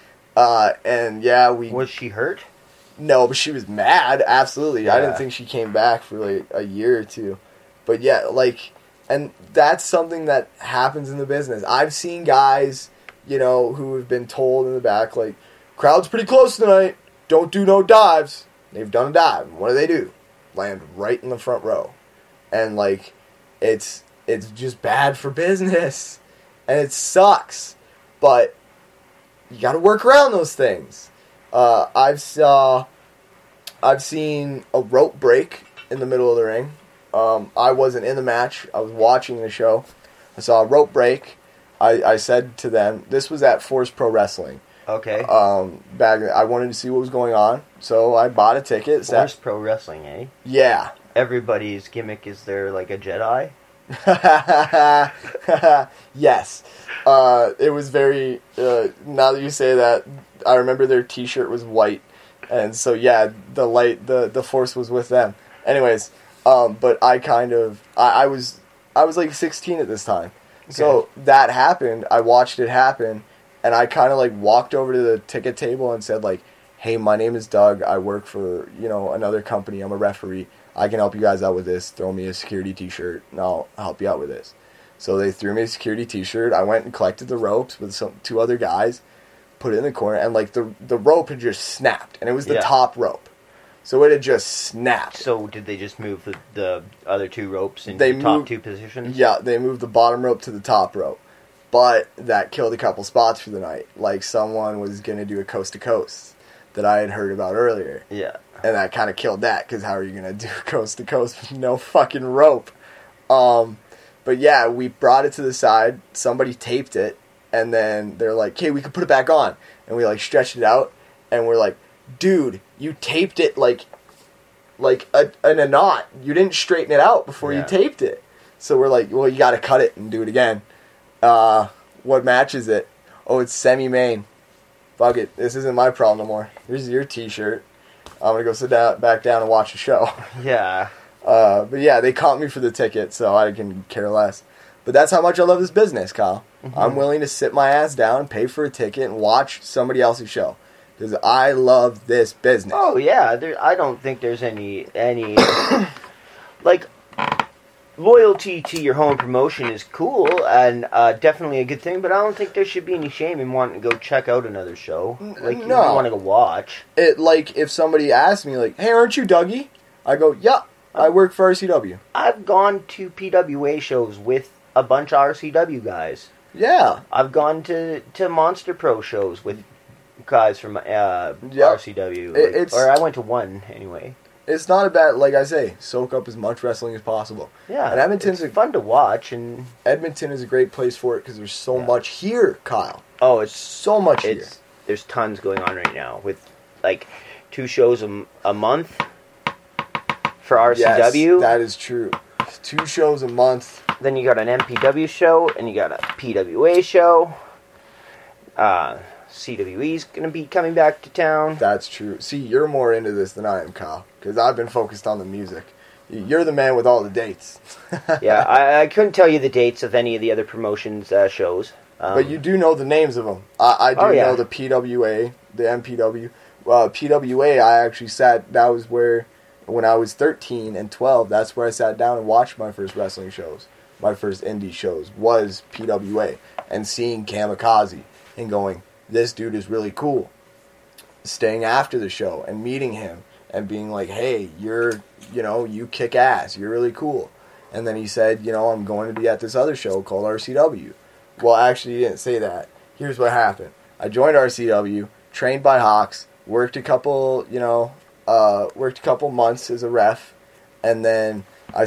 And, yeah, Was she hurt? No, but she was mad, absolutely. Yeah. I didn't think she came back for, like, a year or two. But, yeah, like, and that's something that happens in the business. I've seen guys, you know, who have been told in the back, like, crowd's pretty close tonight, don't do no dives. They've done a dive. What do? Land right in the front row. And, like, it's just bad for business. And it sucks. But you got to work around those things. I've seen a rope break in the middle of the ring. I wasn't in the match. I was watching the show. I saw a rope break. I said to them, this was at Force Pro Wrestling. Okay. I wanted to see what was going on, so I bought a ticket. Force Pro Wrestling, eh? Yeah. Everybody's gimmick is they're like a Jedi? Yes. It was very, now that you say that, I remember their t-shirt was white, and so yeah, the Force was with them. Anyways, but I kind of, I was like 16 at this time. Okay. So that happened, I watched it happen, and I kind of like walked over to the ticket table and said like, hey, my name is Doug, I work for, another company, I'm a referee, I can help you guys out with this, throw me a security t-shirt, and I'll help you out with this. So they threw me a security t-shirt, I went and collected the ropes with two other guys, put it in the corner, and like the rope had just snapped, and it was the top rope. So it had just snapped. So did they just move the other two ropes into the top two positions? Yeah, they moved the bottom rope to the top rope. But that killed a couple spots for the night. Like someone was going to do a coast to coast that I had heard about earlier. Yeah. And that kind of killed that, because how are you going to do coast to coast with no fucking rope? But yeah, we brought it to the side, somebody taped it, and then they're like, hey, we can put it back on. And we like stretched it out, and we're like, dude, you taped it like in a knot. You didn't straighten it out before you taped it. So we're like, well, you got to cut it and do it again. What match is it? Oh, it's semi-main. Fuck it. This isn't my problem no more. Here's your t-shirt. I'm going to go sit back down and watch the show. Yeah. But yeah, they caught me for the ticket, so I can care less. But that's how much I love this business, Kyle. Mm-hmm. I'm willing to sit my ass down, pay for a ticket, and watch somebody else's show. Because I love this business. Oh, yeah. I don't think there's any like, loyalty to your home promotion is cool and definitely a good thing, but I don't think there should be any shame in wanting to go check out another show. Like, you want to go watch. Like, if somebody asked me, like, hey, aren't you Dougie? I go, yeah, I work for RCW. I've gone to PWA shows with a bunch of RCW guys. Yeah. I've gone to Monster Pro shows with guys from RCW. Or I went to one, anyway. It's not a bad, like I say, soak up as much wrestling as possible. Yeah, and Edmonton's fun to watch. And Edmonton is a great place for it because there's so much here, Kyle. Oh, it's so much here. There's tons going on right now with like 2 shows a month for RCW. Yes, that is true. 2 shows a month. Then you got an MPW show and you got a PWA show. CWE's going to be coming back to town. That's true. See, you're more into this than I am, Kyle, because I've been focused on the music. You're the man with all the dates. Yeah, I couldn't tell you the dates of any of the other promotions' shows. But you do know the names of them. I do know the PWA, the MPW. PWA, I actually that was where, when I was 13 and 12, that's where I sat down and watched my first wrestling shows. My first indie shows was PWA. And seeing Kamikaze and going, this dude is really cool. Staying after the show and meeting him and being like, hey, you kick ass. You're really cool. And then he said, I'm going to be at this other show called RCW. Well, actually, he didn't say that. Here's what happened. I joined RCW, trained by Hawks, worked a couple months as a ref, and then I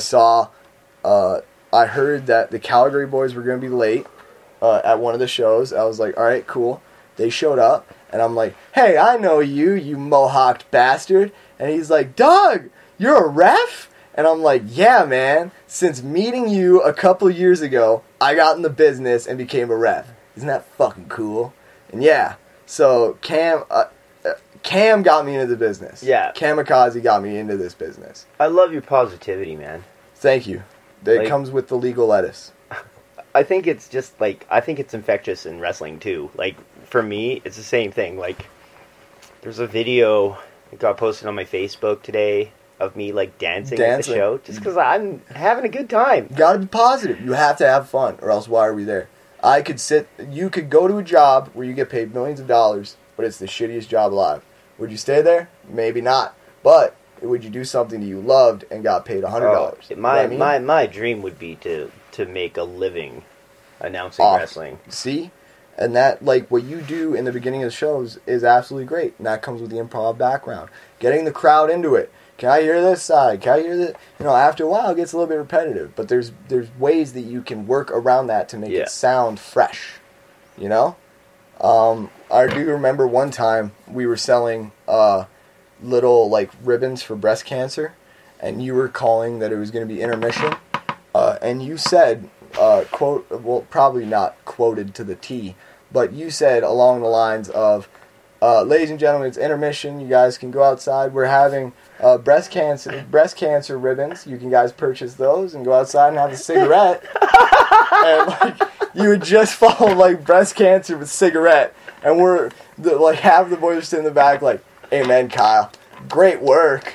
heard that the Calgary boys were going to be late at one of the shows. I was like, all right, cool. They showed up, and I'm like, hey, I know you mohawked bastard. And he's like, Doug, you're a ref? And I'm like, yeah, man. Since meeting you a couple years ago, I got in the business and became a ref. Isn't that fucking cool? And yeah, so Cam got me into the business. Yeah. Kamikaze got me into this business. I love your positivity, man. Thank you. It comes with the legal lettuce. I think it's just, I think it's infectious in wrestling, too. Like, for me, it's the same thing. Like, there's a video that got posted on my Facebook today of me, dancing at the show, just because I'm having a good time. You gotta be positive. You have to have fun, or else why are we there? You could go to a job where you get paid millions of dollars, but it's the shittiest job alive. Would you stay there? Maybe not. But would you do something that you loved and got paid $100? My dream would be to make a living announcing wrestling. See? And that, what you do in the beginning of the shows is absolutely great. And that comes with the improv background. Getting the crowd into it. Can I hear this side? Can I hear that? You know, after a while, it gets a little bit repetitive. But there's ways that you can work around that to make it sound fresh. You know? I do remember one time we were selling little, like, ribbons for breast cancer. And you were calling that it was going to be intermission. And you said, quote, well, probably not quoted to the T, but you said along the lines of, ladies and gentlemen, it's intermission. You guys can go outside. We're having breast cancer ribbons. You can guys purchase those and go outside and have a cigarette. And like you would just follow like breast cancer with cigarette. And like half the boys are sitting in the back like, "Amen, Kyle. Great work."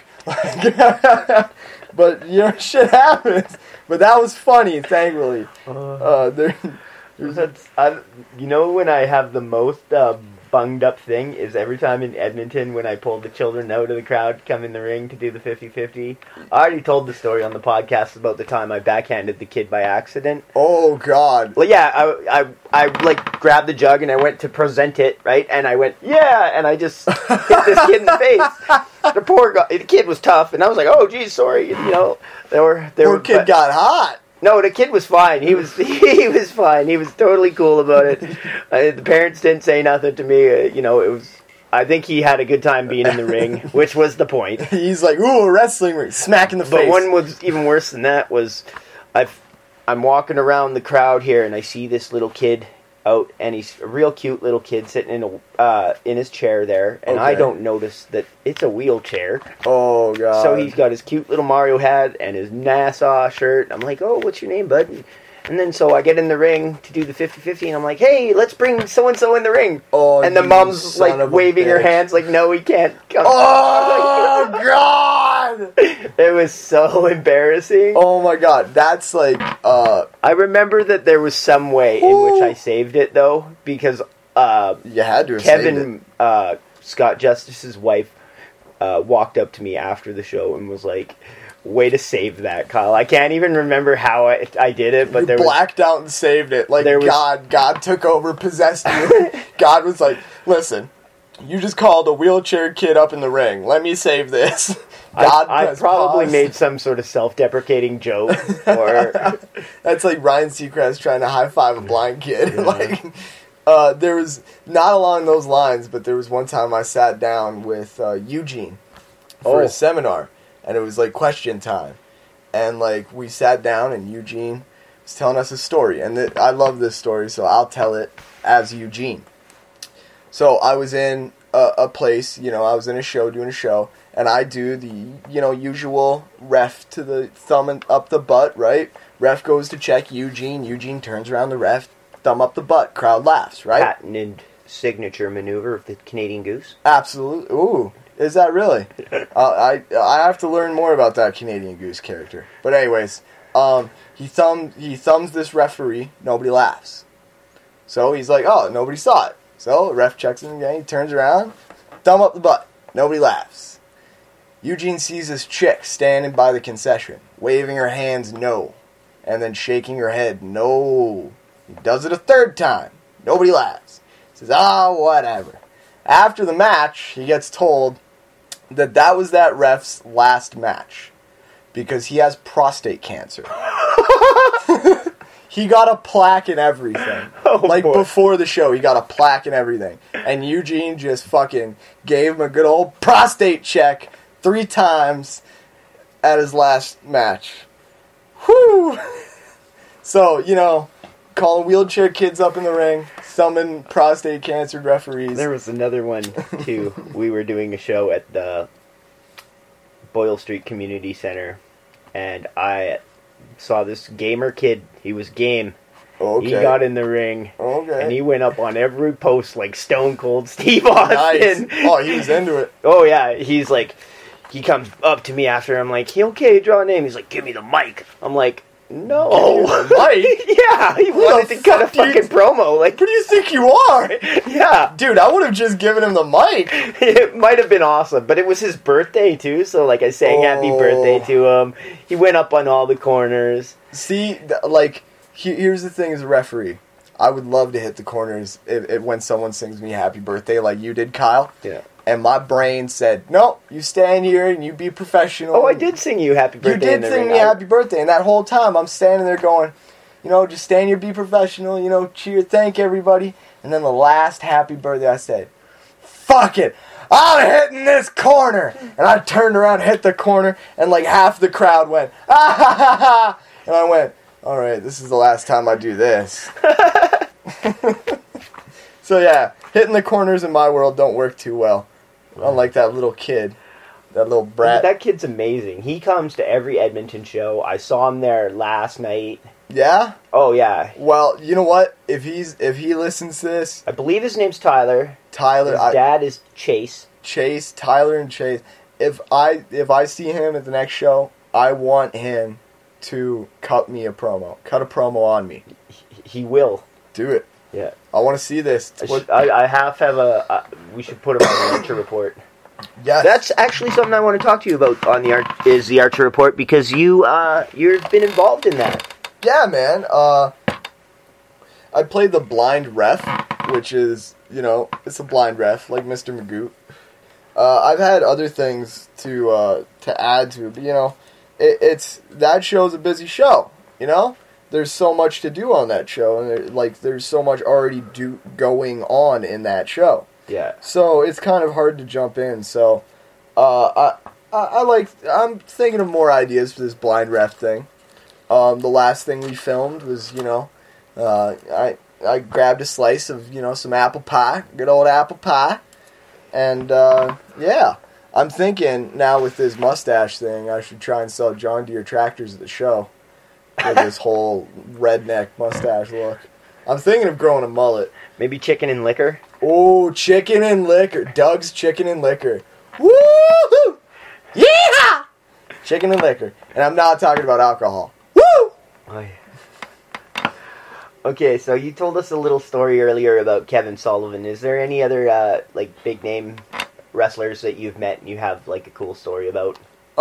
But you know, shit happens. But that was funny, thankfully. You know when I have the most bunged up thing is every time in Edmonton when I pull the children out of the crowd, come in the ring to do the 50-50. I already told the story on the podcast about the time I backhanded the kid by accident. Oh, God. Well, yeah, I like grabbed the jug and I went to present it, right? And I went, yeah, and I just hit this kid in the face. The poor guy, the kid was tough, and I was like, oh, geez, sorry. You know, poor kid got hot. No, the kid was fine. He was fine. He was totally cool about it. The parents didn't say nothing to me. You know, it was. I think he had a good time being in the ring, which was the point. He's like, ooh, a wrestling ring, smack in the face. But one was even worse than that was, I'm walking around the crowd here, and I see this little kid out, and he's a real cute little kid sitting in his chair there, and I don't notice that it's a wheelchair. Oh, God. So he's got his cute little Mario hat and his Nassau shirt. I'm like, oh, what's your name, bud? And then so I get in the ring to do the 50-50, and I'm like, hey, let's bring so-and-so in the ring. Oh, and the mom's like waving her hands like, no, he can't come. Oh, God! It was so embarrassing. Oh, my God. That's like, I remember that there was some way in which I saved it, though, because you had to have Kevin, Scott Justice's wife, walked up to me after the show and was like, way to save that, Kyle. I can't even remember how I did it, but you blacked out and saved it. Like God took over, possessed you. God was like, listen, you just called a wheelchair kid up in the ring. Let me save this. I probably made some sort of self-deprecating joke. Or that's like Ryan Seacrest trying to high-five a blind kid. Yeah. There was, not along those lines, but there was one time I sat down with Eugene for a seminar. And it was like question time. And like we sat down and Eugene was telling us a story. And I love this story, so I'll tell it as Eugene. So I was in a place, you know, I was in a show, doing a show. And I do the, you know, usual ref to the thumb and up the butt, right? Ref goes to check Eugene. Eugene turns around the ref, thumb up the butt. Crowd laughs, right? Patented signature maneuver of the Canadian Goose. Absolutely. Ooh. Is that really? I have to learn more about that Canadian Goose character. But anyways, he thumbs this referee. Nobody laughs. So he's like, oh, nobody saw it. So the ref checks him again. He turns around, thumb up the butt. Nobody laughs. Eugene sees this chick standing by the concession, waving her hands no, and then shaking her head no. He does it a third time. Nobody laughs. He says, oh, whatever. After the match, he gets told that was that ref's last match because he has prostate cancer. He got a plaque and everything. Before the show, he got a plaque and everything. And Eugene just fucking gave him a good old prostate check 3 times at his last match. Whew! So, you know, calling wheelchair kids up in the ring, summon prostate cancer referees. There was another one, too. We were doing a show at the Boyle Street Community Center, and I saw this gamer kid. He was game. Okay. He got in the ring, and he went up on every post like Stone Cold Steve Austin. Nice. Oh, he was into it. Oh, yeah. He's like, he comes up to me after. I'm like, okay, draw a name. He's like, give me the mic. I'm like, no. Mike? Yeah, he wanted to cut a fucking promo. Like, who do you think you are? Yeah. Dude, I would have just given him the mic. It might have been awesome, but it was his birthday, too, so, like, I sang happy birthday to him. He went up on all the corners. See, like, here's the thing as a referee. I would love to hit the corners when someone sings me happy birthday like you did, Kyle. Yeah. And my brain said, "No, you stand here and you be professional." Oh, I did sing you happy birthday. You did sing me happy birthday, and that whole time I'm standing there going, just stand here, be professional, cheer, thank everybody. And then the last happy birthday, I said, "Fuck it, I'm hitting this corner." And I turned around, hit the corner, and like half the crowd went, "Ah ha ha ha!" And I went, "All right, this is the last time I do this." So yeah, hitting the corners in my world don't work too well. Unlike that little kid, that little brat. That kid's amazing. He comes to every Edmonton show. I saw him there last night. Yeah? Oh yeah. Well, you know what? If he listens to this, I believe his name's Tyler. Tyler. His dad is Chase. Chase, Tyler, and Chase. If I see him at the next show, I want him to cut a promo on me. He will Do it. Yeah. I want to see this. I have we should put him on the Archer Report. Yes. That's actually something I want to talk to you about on the Archer Report, because you've been involved in that. Yeah, man. I played the blind ref, which is, it's a blind ref, like Mr. Magoo. I've had other things to add to, but it's that show's a busy show. There's so much to do on that show, and there's so much already going on in that show. Yeah. So it's kind of hard to jump in. So I'm thinking of more ideas for this blind ref thing. The last thing we filmed was, I grabbed a slice of, some apple pie, good old apple pie, and yeah. I'm thinking now with this mustache thing, I should try and sell John Deere tractors at the show. With this whole redneck mustache look. I'm thinking of growing a mullet. Maybe chicken and liquor? Oh, chicken and liquor. Doug's Chicken and Liquor. Woo-hoo! Yeah! Chicken and liquor. And I'm not talking about alcohol. Woo! Oh, yeah. Okay, so you told us a little story earlier about Kevin Sullivan. Is there any other, big name wrestlers that you've met and you have, a cool story about?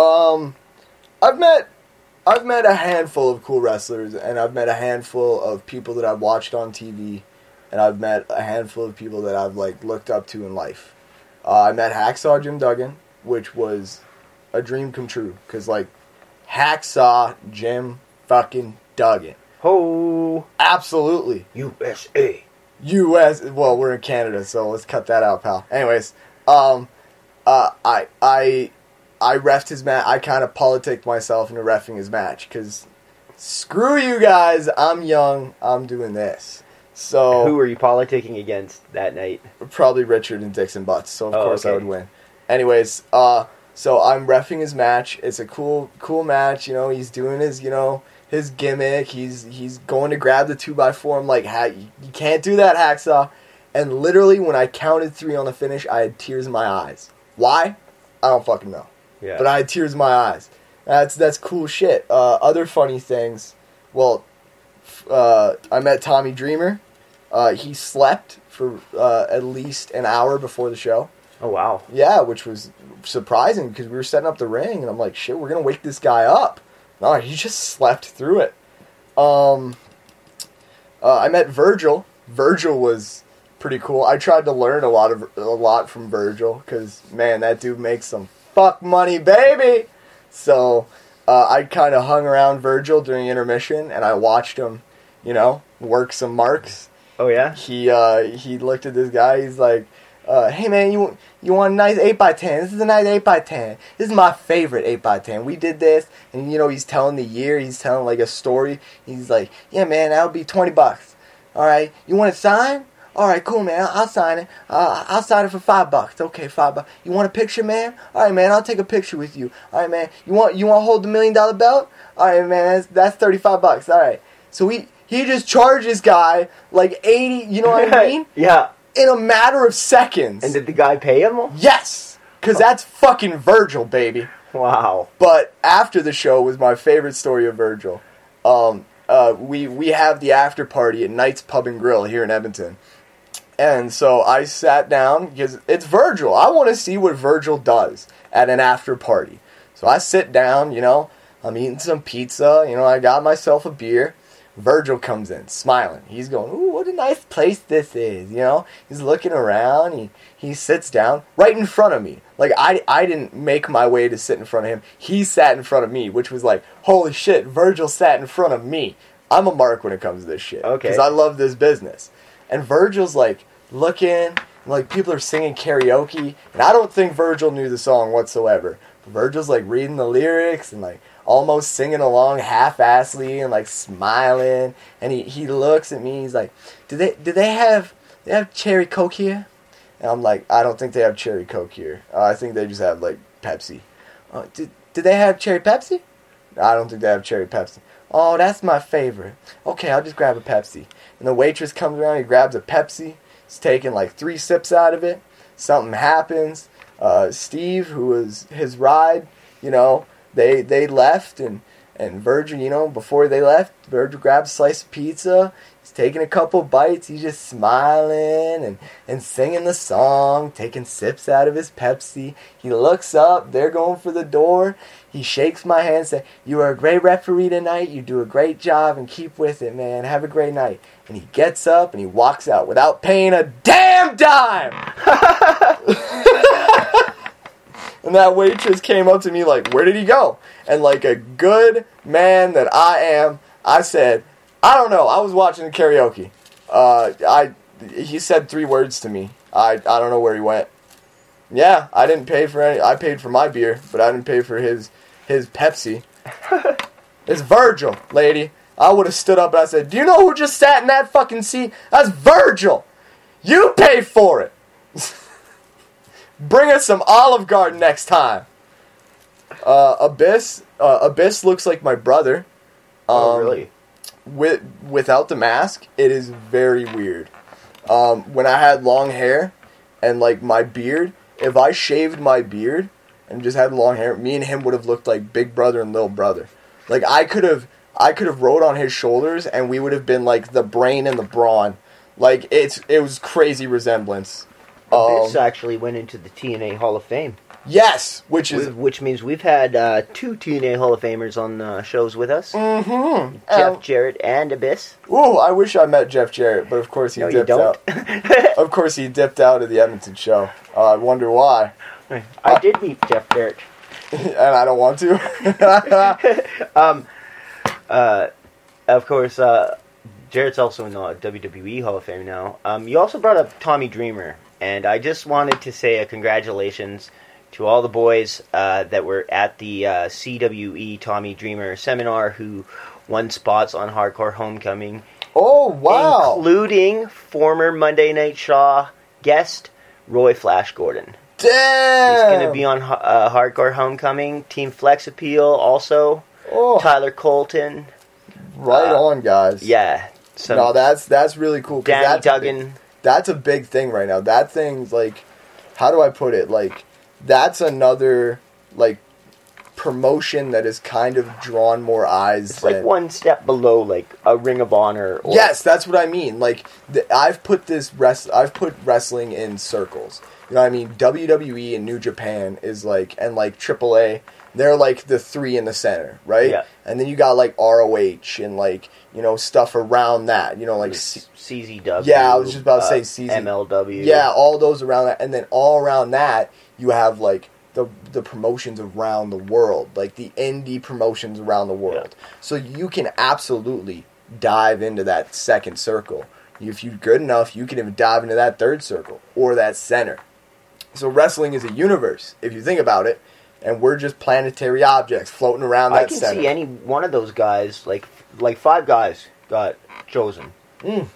I've met a handful of cool wrestlers, and I've met a handful of people that I've watched on TV, and I've met a handful of people that I've, looked up to in life. I met Hacksaw Jim Duggan, which was a dream come true, because, Hacksaw Jim Duggan. Ho! Absolutely. USA. Well, we're in Canada, so let's cut that out, pal. Anyways, I reffed his match. I kind of politicked myself into reffing his match, because screw you guys, I'm young, I'm doing this. So who were you politicking against that night? Probably Richard and Dixon Butts, so of course okay. I would win. Anyways, so I'm reffing his match. It's a cool match, he's doing his, his gimmick. He's going to grab the 2x4. I'm like, you can't do that, Hacksaw. And literally, when I counted 3 on the finish, I had tears in my eyes. Why? I don't fucking know. Yeah. But I had tears in my eyes. That's cool shit. Other funny things. Well, I met Tommy Dreamer. He slept for at least an hour before the show. Oh, wow. Yeah, which was surprising because we were setting up the ring, and I'm like, shit, we're going to wake this guy up. No, he just slept through it. I met Virgil. Virgil was pretty cool. I tried to learn a lot from Virgil because, man, that dude makes some fuck money, baby. So I kind of hung around Virgil during intermission, and I watched him, work some marks. Oh yeah. He looked at this guy. He's like, "Hey man, you want a nice 8x10? This is a nice 8x10. This is my favorite 8x10. We did this." And he's telling the year. He's telling a story. He's like, "Yeah man, that'll be $20. All right, you want it signed? All right, cool, man. I'll sign it. I'll sign it for $5. Okay, $5. You want a picture, man? All right, man. I'll take a picture with you. All right, man. You want to hold the $1 million belt? All right, man. That's $35. All right." So he just charged this guy 80. You know what I mean? Yeah. In a matter of seconds. And did the guy pay him? Yes, because that's fucking Virgil, baby. Wow. But after the show was my favorite story of Virgil. We have the after party at Knight's Pub and Grill here in Edmonton. And so I sat down, because it's Virgil. I want to see what Virgil does at an after party. So I sit down, I'm eating some pizza, I got myself a beer. Virgil comes in, smiling. He's going, ooh, what a nice place this is, you know? He's looking around. He sits down right in front of me. Like, I didn't make my way to sit in front of him. He sat in front of me, which was like, holy shit, Virgil sat in front of me. I'm a mark when it comes to this shit. Okay. Because I love this business. And Virgil's, like, looking, and, like, people are singing karaoke. And I don't think Virgil knew the song whatsoever. But Virgil's, like, reading the lyrics and, like, almost singing along half-assedly and like smiling, and he looks at me. He's like, "Do they have cherry Coke here?" And I'm like, "I don't think they have cherry Coke here. I think they just have like Pepsi." Do they have cherry Pepsi? I don't think they have cherry Pepsi. Oh, that's my favorite. Okay, I'll just grab a Pepsi. And the waitress comes around. He grabs a Pepsi. He's taking like 3 sips out of it. Something happens. Steve, who was his ride, you know. They left, and Virgil, you know, before they left, Virgil grabs a slice of pizza. He's taking a couple bites. He's just smiling and singing the song, taking sips out of his Pepsi. He looks up. They're going for the door. He shakes my hand and says, "You are a great referee tonight. You do a great job, and keep with it, man. Have a great night." And he gets up, and he walks out without paying a damn dime. And that waitress came up to me like, "Where did he go?" And like a good man that I am, I said, "I don't know. I was watching the karaoke." He said 3 words to me. I don't know where he went. Yeah, I didn't pay for any. I paid for my beer, but I didn't pay for his Pepsi. It's Virgil, lady. I would have stood up and I said, "Do you know who just sat in that fucking seat? That's Virgil. You pay for it." Bring us some Olive Garden next time. Abyss looks like my brother. Oh, really? Without the mask, it is very weird. When I had long hair and like my beard, if I shaved my beard and just had long hair, me and him would have looked like big brother and little brother. Like I could have rode on his shoulders and we would have been like the brain and the brawn. Like it was crazy resemblance. This actually went into the TNA Hall of Fame. Yes, which means we've had 2 TNA Hall of Famers on shows with us. Mm-hmm. Jeff Jarrett and Abyss. Ooh, I wish I met Jeff Jarrett, but of course he dipped out. Of course he dipped out of the Edmonton show. I wonder why. I did meet Jeff Jarrett. And I don't want to. Of course, Jarrett's also in the WWE Hall of Fame now. You also brought up Tommy Dreamer. And I just wanted to say a congratulations to all the boys that were at the CWE Tommy Dreamer seminar who won spots on Hardcore Homecoming. Oh, wow. Including former Monday Night Shaw guest Roy Flash Gordon. Damn! He's going to be on Hardcore Homecoming. Team Flex Appeal also. Oh. Tyler Colton. Right on, guys. Yeah. No, that's really cool. Danny Duggan. That's a big thing right now. That thing's like, how do I put it? Like, that's another, like, promotion that has kind of drawn more eyes. It's like one step below, like, a Ring of Honor. Yes, that's what I mean. Like, I've put wrestling in circles. You know what I mean? WWE and New Japan is like, and like AAA, they're like the 3 in the center, right? Yeah. And then you got like ROH and like, you know, stuff around that. You know, like CZW. Yeah, I was just about to say CZ. MLW. Yeah, all those around that. And then all around that, you have like the promotions around the world. Like the indie promotions around the world. Yeah. So you can absolutely dive into that second circle. If you're good enough, you can even dive into that third circle or that center. So wrestling is a universe, if you think about it, and we're just planetary objects floating around that center. I can see any one of those guys, like 5 guys got chosen. And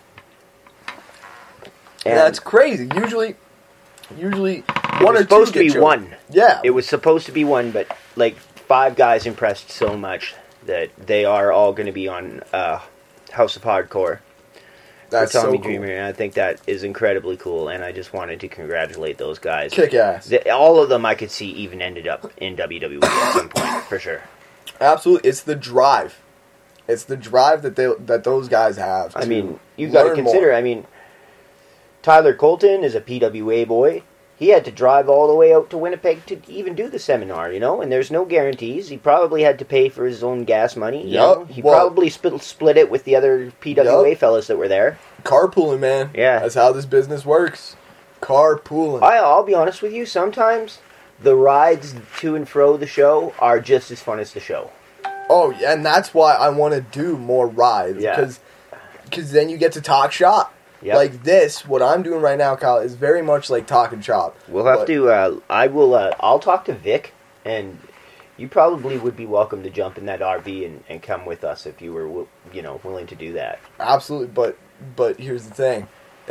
that's crazy. Usually one or 2 supposed to be chosen. 1. Yeah. It was supposed to be 1, but like 5 guys impressed so much that they are all going to be on House of Hardcore. That's Tommy so cool. Dreamer, and I think that is incredibly cool, and I just wanted to congratulate those guys. Kick ass. All of them I could see even ended up in WWE at some point, for sure. Absolutely. It's the drive. It's the drive that those guys have. I mean, you got to consider, I mean, Tyler Colton is a PWA boy. he had to drive all the way out to Winnipeg to even do the seminar, and there's no guarantees. He probably had to pay for his own gas money. He probably split it with the other PWA fellas that were there. Carpooling, man. Yeah. That's how this business works. Carpooling. I'll be honest with you, sometimes the rides to and fro the show are just as fun as the show. Oh, yeah, and that's why I want to do more rides. Yeah. Because then you get to talk shop. Yep. Like this, what I'm doing right now, Kyle, is very much like talking shop. We'll have to. I'll talk to Vic, and you probably would be welcome to jump in that RV and come with us if you were, willing to do that. Absolutely, but here's the thing,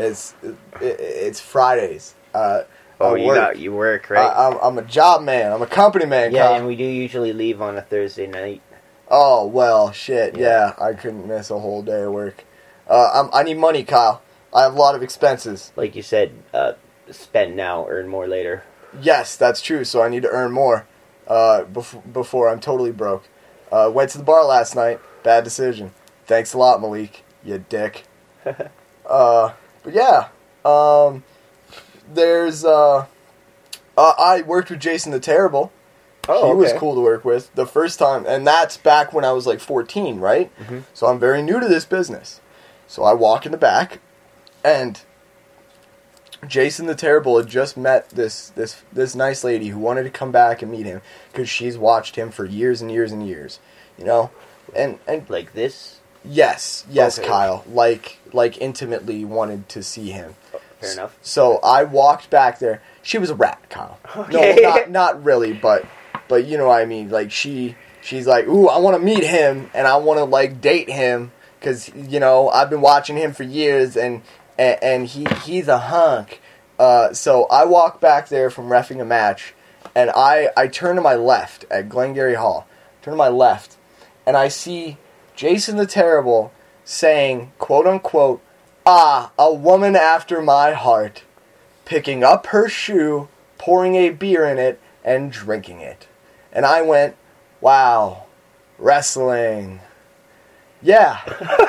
it's Fridays. You work, right? I'm a job man. I'm a company man. Yeah, Kyle. and we do usually leave on a Thursday night. Oh well, shit. Yeah, I couldn't miss a whole day of work. I need money, Kyle. I have a lot of expenses. Like you said, spend now, earn more later. Yes, that's true. So I need to earn more before I'm totally broke. Went to the bar last night. Bad decision. Thanks a lot, Malik. You dick. But yeah, there's I worked with Jason the Terrible. Oh, he was okay. cool to work with the first time, and that's back when I was like 14, right? Mm-hmm. So I'm very new to this business. So I walk in the back, and Jason the Terrible had just met this nice lady who wanted to come back and meet him because she's watched him for years and years and years, and Like this? yes, Okay. Kyle, like intimately wanted to see him. Fair enough. So I walked back there. She was a rat, Kyle. Okay. No, not really, but you know what I mean. Like she's like, ooh, I want to meet him and I want to like date him because I've been watching him for years and he's a hunk. So I walk back there from reffing a match, and I turn to my left at Glengarry Hall. Turn to my left, and I see Jason the Terrible saying, quote unquote, a woman after my heart, picking up her shoe, pouring a beer in it, and drinking it. And I went, wow, wrestling. Yeah.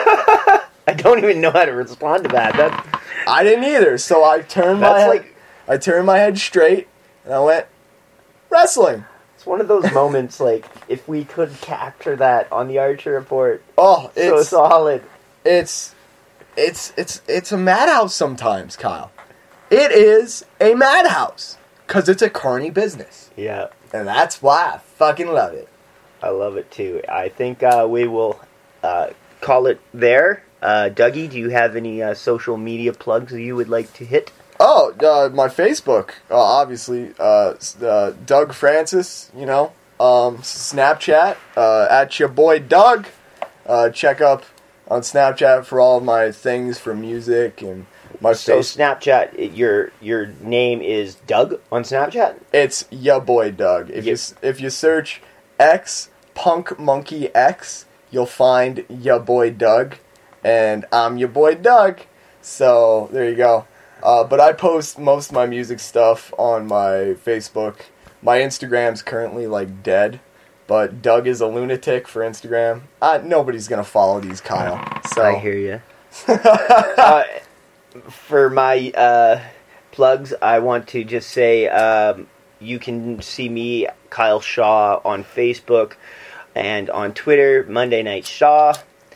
I don't even know how to respond to that. I didn't either, so I turned my head straight, and I went, wrestling. It's one of those moments, like, if we could capture that on the Archer Report. Oh, so solid. It's a madhouse sometimes, Kyle. It is a madhouse, because it's a carny business. Yeah. And that's why I fucking love it. I love it, too. I think we will call it there. Dougie, do you have any social media plugs you would like to hit? Oh, my Facebook, obviously, Doug Francis, Snapchat, at your boy Doug. Check up on Snapchat for all of my things for music and my Snapchat, your name is Doug on Snapchat? It's ya boy Doug. If you search X Punk Monkey X, you'll find ya boy Doug, and I'm your boy Doug. So there you go. But I post most of my music stuff on my Facebook. My Instagram's currently like dead, but Doug is a lunatic for Instagram. Nobody's gonna follow these, Kyle. So I hear you. For my plugs, I want to just say you can see me, Kyle Shaw, on Facebook and on Twitter, Monday Night Shaw.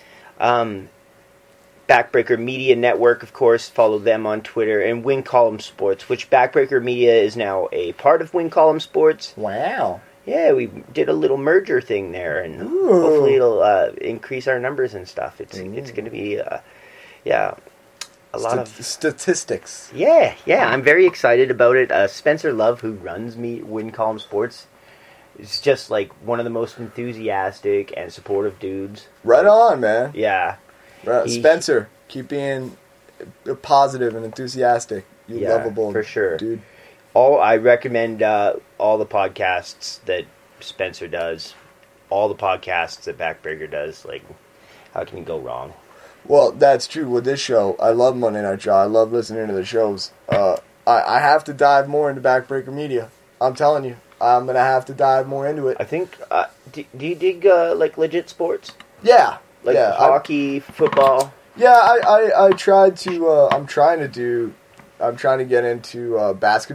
Backbreaker Media Network, of course, follow them on Twitter, and Win Column Sports, which Backbreaker Media is now a part of Win Column Sports. Wow. Yeah, we did a little merger thing there, and hopefully it'll increase our numbers and stuff. It's going to be, a lot of statistics. Yeah, I'm very excited about it. Spencer Love, who runs Win Column Sports, is just like one of the most enthusiastic and supportive dudes. Right on, man. Yeah. Spencer, keep being positive and enthusiastic. You lovable, for sure, dude. I recommend all the podcasts that Spencer does, all the podcasts that Backbreaker does. Like, how can you go wrong? Well, that's true with this show. I love Monday Night Shaw. I love listening to the shows. I have to dive more into Backbreaker Media. I'm telling you, I'm gonna have to dive more into it. I think. Do you dig like legit sports? Yeah. Like hockey, football. Yeah, I tried to. I'm trying to get into basketball.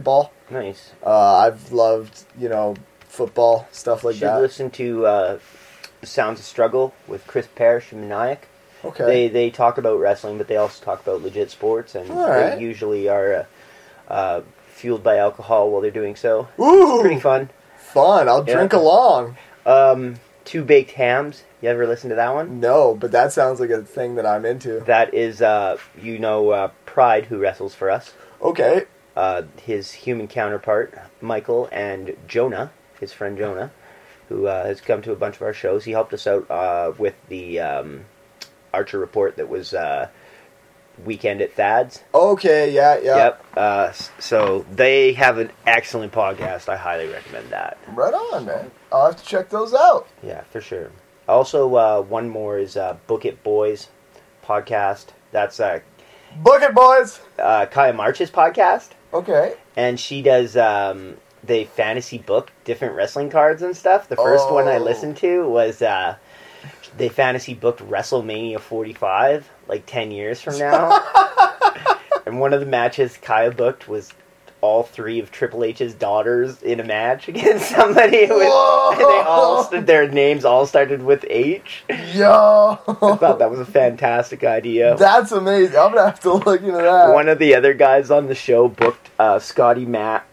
Nice. I've loved, football, stuff like You should that. listen to Sounds of Struggle with Chris Parrish and Maniac. Okay. They talk about wrestling, but they also talk about legit sports, and Alright. they usually are fueled by alcohol while they're doing so. Ooh, It's pretty fun. fun. I'll Yeah. drink along. Two Baked Hams. You ever listen to that one? No, but that sounds like a thing that I'm into. That is, Pride, who wrestles for us. Okay. His human counterpart, Michael, and Jonah, his friend Jonah, who has come to a bunch of our shows. He helped us out with the Archer Report that was Weekend at Thad's. Okay, yeah. Yep. So they have an excellent podcast. I highly recommend that. Right on, man. I'll have to check those out. Yeah, for sure. Also, one more is Book It Boys podcast. That's Book it, boys. Kaya March's podcast. Okay. And she does, they fantasy book different wrestling cards and stuff. The first one I listened to was, they fantasy booked WrestleMania 45, like 10 years from now. And one of the matches Kaya booked was all three of Triple H's daughters in a match against somebody. And they all, their names all started with H. Yo. I thought that was a fantastic idea. That's amazing. I'm going to have to look into that. One of the other guys on the show booked Scott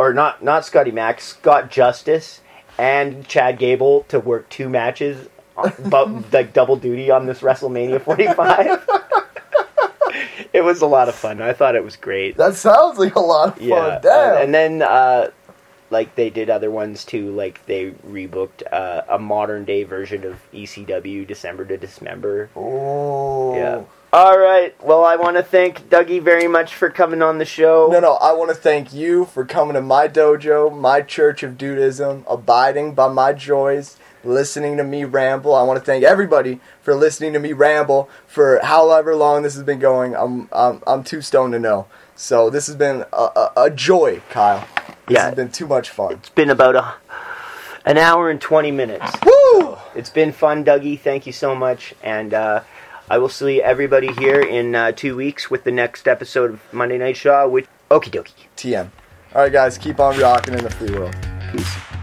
Justice and Chad Gable to work two matches, but like double duty on this WrestleMania 45. It was a lot of fun. I thought it was great. That sounds like a lot of fun. Yeah, Damn. and then like they did other ones too. Like they rebooked a modern day version of ECW, December to Dismember. Oh. Yeah. All right. Well, I want to thank Dougie very much for coming on the show. No, I want to thank you for coming to my dojo, my church of dudism, abiding by my joys, listening to me ramble. I want to thank everybody for listening to me ramble for however long this has been going. I'm too stoned to know. So this has been a joy, Kyle. This has been too much fun. It's been about an hour and 20 minutes. Woo! So it's been fun, Dougie. Thank you so much. And I will see everybody here in 2 weeks with the next episode of Monday Night Shaw with Okie Dokie. TM. All right, guys, keep on rocking in the free world. Peace.